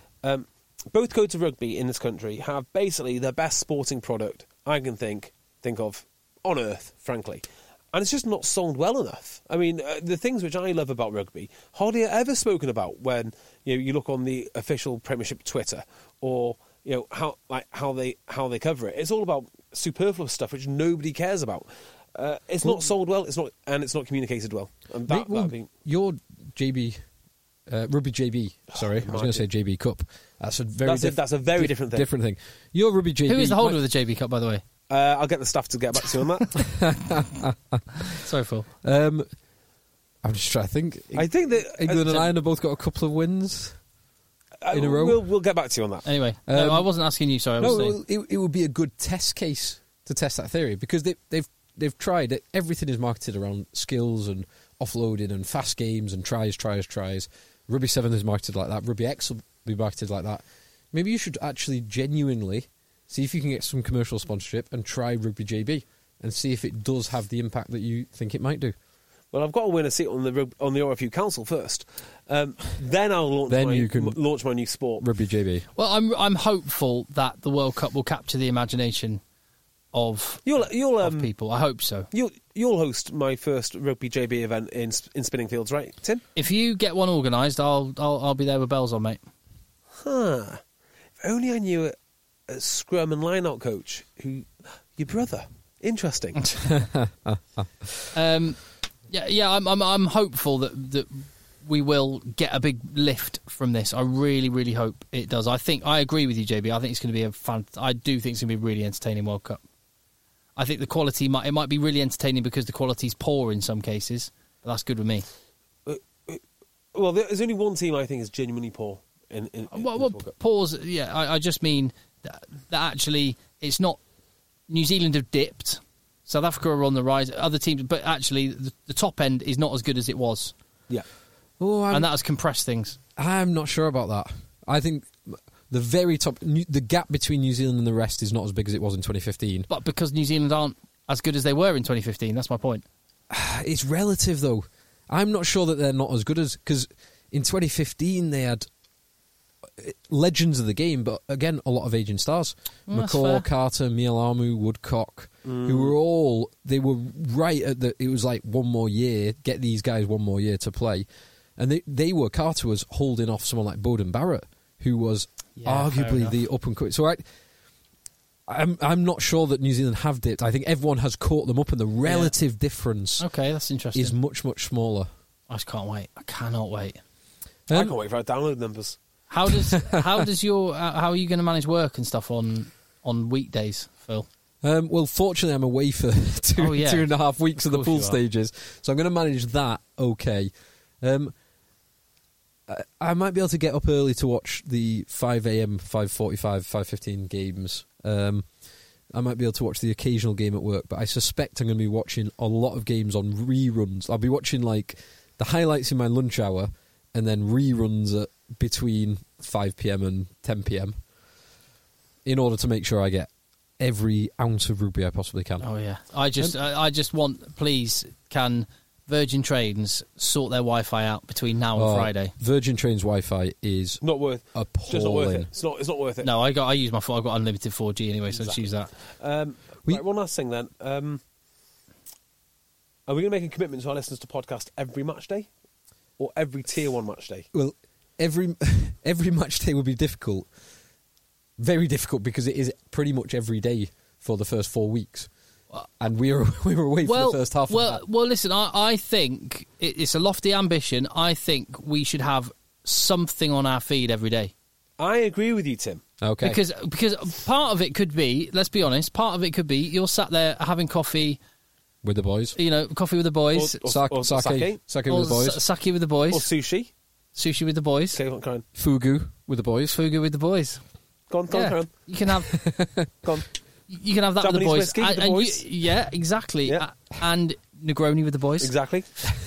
Both codes of rugby in this country have basically the best sporting product I can think of on earth, frankly. And it's just not sold well enough. I mean, the things which I love about rugby hardly are ever spoken about when you look on the official Premiership Twitter, or how they cover it. It's all about superfluous stuff which nobody cares about. It's not sold well. It's not communicated well. And your JB, Rugby JB. Sorry, I was going to say JB Cup. That's a very different thing. Different thing. Your Rugby JB. Who is the holder of the JB Cup, by the way? I'll get the staff to get back to you on that. Sorry, Phil. I'm just trying to think. I think that England and Ireland have both got a couple of wins in a row. We'll get back to you on that. Anyway, no, I wasn't asking you. Sorry, it would be a good test case to test that theory, because they've tried it. Everything is marketed around skills and offloading and fast games and tries. Rugby 7 is marketed like that. Rugby X will be marketed like that. Maybe you should actually genuinely see if you can get some commercial sponsorship and try Rugby JB and see if it does have the impact that you think it might do. Well, I've got to win a seat on the RFU Council first. Then I'll launch my new sport, Rugby JB. Well, I'm hopeful that the World Cup will capture the imagination of people. I hope so. You'll host my first Rugby JB event in Spinningfields, right, Tim? If you get one organised, I'll be there with bells on, mate. Huh. If only I knew a scrum and line-out coach your brother. Interesting. I'm hopeful that we will get a big lift from this. I really, really hope it does. I agree with you, JB. I think it's going to be I do think it's going to be a really entertaining World Cup. I think the quality might be really entertaining because the quality's poor in some cases, but that's good with me. Well, there's only one team I think is genuinely poor. Pause. Yeah, I just mean that actually it's not. New Zealand have dipped. South Africa are on the rise. Other teams, but actually the top end is not as good as it was. Yeah, and that has compressed things. I'm not sure about that. I think the very top, the gap between New Zealand and the rest is not as big as it was in 2015. But because New Zealand aren't as good as they were in 2015, that's my point. It's relative, though. I'm not sure that they're not as good as, because in 2015 they had legends of the game, but again, a lot of aging stars. McCaw, Carter, Mialamu, Woodcock, who were right at it was like one more year, get these guys one more year to play. And Carter was holding off someone like Bowden Barrett, who was arguably the up and coming. So I'm not sure that New Zealand have dipped. I think everyone has caught them up, and the relative difference that's interesting. is much, much smaller. I just can't wait. I cannot wait. I can't wait for our download numbers. How are you going to manage work and stuff on weekdays, Phil? Well, fortunately, I'm away for 2.5 weeks of the pool stages, so I'm going to manage that okay. I might be able to get up early to watch the 5 a.m., 5:45, 5:15 games. I might be able to watch the occasional game at work, but I suspect I'm going to be watching a lot of games on reruns. I'll be watching like the highlights in my lunch hour, and then reruns at between 5 p.m. and 10 p.m. in order to make sure I get every ounce of rugby I possibly can. Oh yeah, I just want, please, can Virgin Trains sort their Wi-Fi out between now and Friday? Virgin Trains Wi-Fi is not worth. Appalling. Just not worth it. It's not worth it. No, I use my phone. I've got unlimited 4G anyway, so I'll use that. Right, one last thing then. Are we going to make a commitment to our listeners to podcast every match day, or every tier 1 match day? Well, every match day would be difficult. Very difficult, because it is pretty much every day for the first 4 weeks. And we were away for the first half of that. Well, listen, I think it's a lofty ambition. I think we should have something on our feed every day. I agree with you, Tim. Okay. Because part of it could be, let's be honest, part of it could be you're sat there having coffee with the boys. Coffee with the boys. Or Sake or with the boys. Sake with the boys. Or sushi. Sushi with the boys. Okay, come on. Fugu with the boys. Fugu with the boys. Go on, come on. You can have... Go on. You can have that Japanese with the boys. whiskey with the boys. Yeah, exactly. Yeah. And Negroni with the boys. Exactly.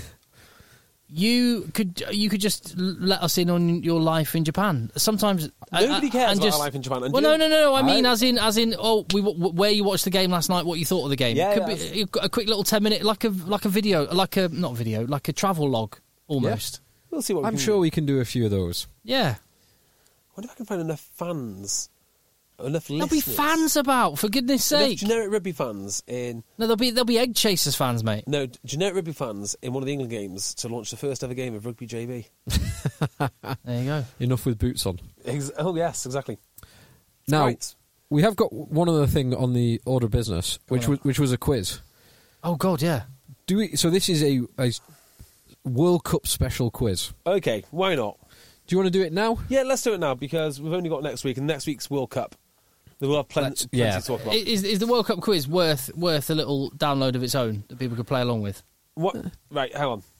You could just let us in on your life in Japan. Sometimes Nobody cares about our life in Japan. Well, no. I mean, as in, where you watched the game last night, what you thought of the game. Yeah, Could be a quick little 10-minute, like a video, like a travel log almost. Yeah. We'll see what I'm sure we can do a few of those. Yeah. I wonder if I can find enough fans, enough There'll listeners. be fans about, for goodness' sake. Generic rugby fans in... No, there'll be Egg Chasers fans, mate. No, generic rugby fans in one of the England games to launch the first ever game of Rugby JV. There you go. Enough with boots on. Oh, yes, exactly. Now, Right. we have got one other thing on the order of business, which was a quiz. Oh, God, yeah. So this is a World Cup special quiz. Okay, why not? Do you want to do it now? Yeah, let's do it now because we've only got next week, and next week's World Cup. We'll have plenty to talk about. Is the World Cup quiz worth a little download of its own that people could play along with? What? Right, hang on.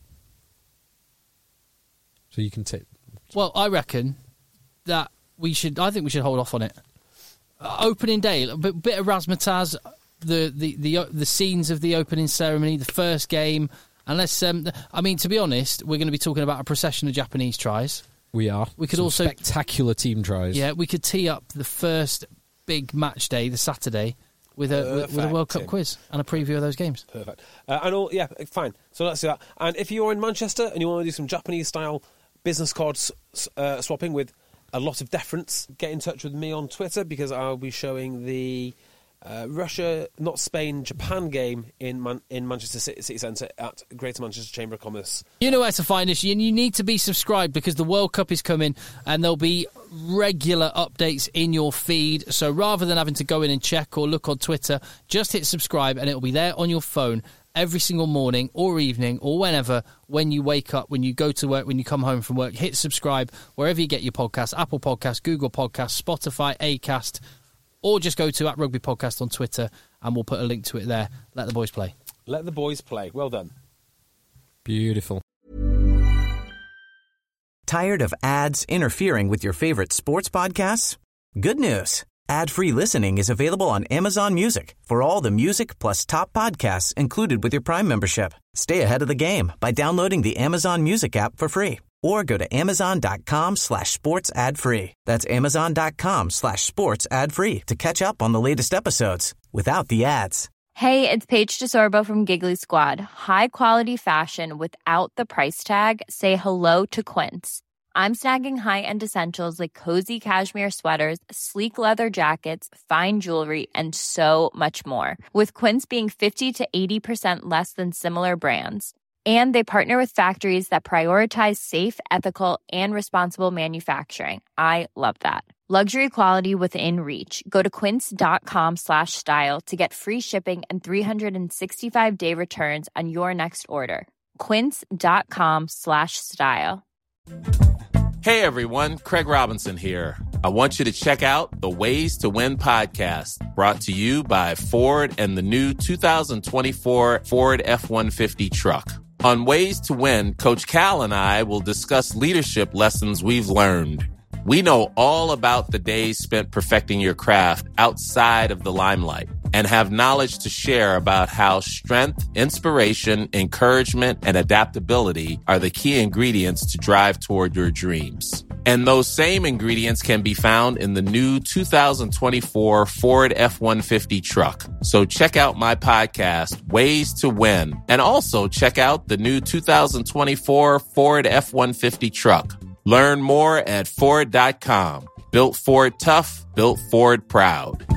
So you can take... Well, I reckon that I think we should hold off on it. Opening day, a bit of razzmatazz, the scenes of the opening ceremony, the first game. Unless, I mean, to be honest, we're going to be talking about a procession of Japanese tries. We are. We could Some also spectacular team tries. Yeah, we could tee up the first big match day, the Saturday, with a World Cup quiz and a preview of those games. Perfect. Fine. So let's do that. And if you're in Manchester and you want to do some Japanese-style business cards swapping with a lot of deference, get in touch with me on Twitter because I'll be showing the Russia, not Spain, Japan game in Manchester City Centre at Greater Manchester Chamber of Commerce. You know where to find us, and you need to be subscribed because the World Cup is coming and there'll be regular updates in your feed. So rather than having to go in and check or look on Twitter, just hit subscribe and it'll be there on your phone every single morning or evening or whenever, when you wake up, when you go to work, when you come home from work. Hit subscribe wherever you get your podcasts, Apple Podcasts, Google Podcasts, Spotify, Acast, or just go to @RugbyPodcast on Twitter and we'll put a link to it there. Let the boys play. Let the boys play. Well done. Beautiful. Tired of ads interfering with your favorite sports podcasts? Good news. Ad-free listening is available on Amazon Music for all the music plus top podcasts included with your Prime membership. Stay ahead of the game by downloading the Amazon Music app for free or go to amazon.com/sports ad free. That's amazon.com/sports ad free to catch up on the latest episodes without the ads. Hey, it's Paige DeSorbo from Giggly Squad. High quality fashion without the price tag. Say hello to Quince. I'm snagging high-end essentials like cozy cashmere sweaters, sleek leather jackets, fine jewelry, and so much more. With Quince being 50 to 80% less than similar brands. And they partner with factories that prioritize safe, ethical, and responsible manufacturing. I love that. Luxury quality within reach. Go to quince.com/style to get free shipping and 365-day returns on your next order. Quince.com/style. Hey everyone, Craig Robinson here. I want you to check out the Ways to Win podcast, brought to you by Ford and the new 2024 Ford F-150 truck. On Ways to Win, Coach Cal and I will discuss leadership lessons we've learned. We know all about the days spent perfecting your craft outside of the limelight and have knowledge to share about how strength, inspiration, encouragement, and adaptability are the key ingredients to drive toward your dreams. And those same ingredients can be found in the new 2024 Ford F-150 truck. So check out my podcast, Ways to Win, and also check out the new 2024 Ford F-150 truck. Learn more at Ford.com. Built Ford tough, built Ford proud.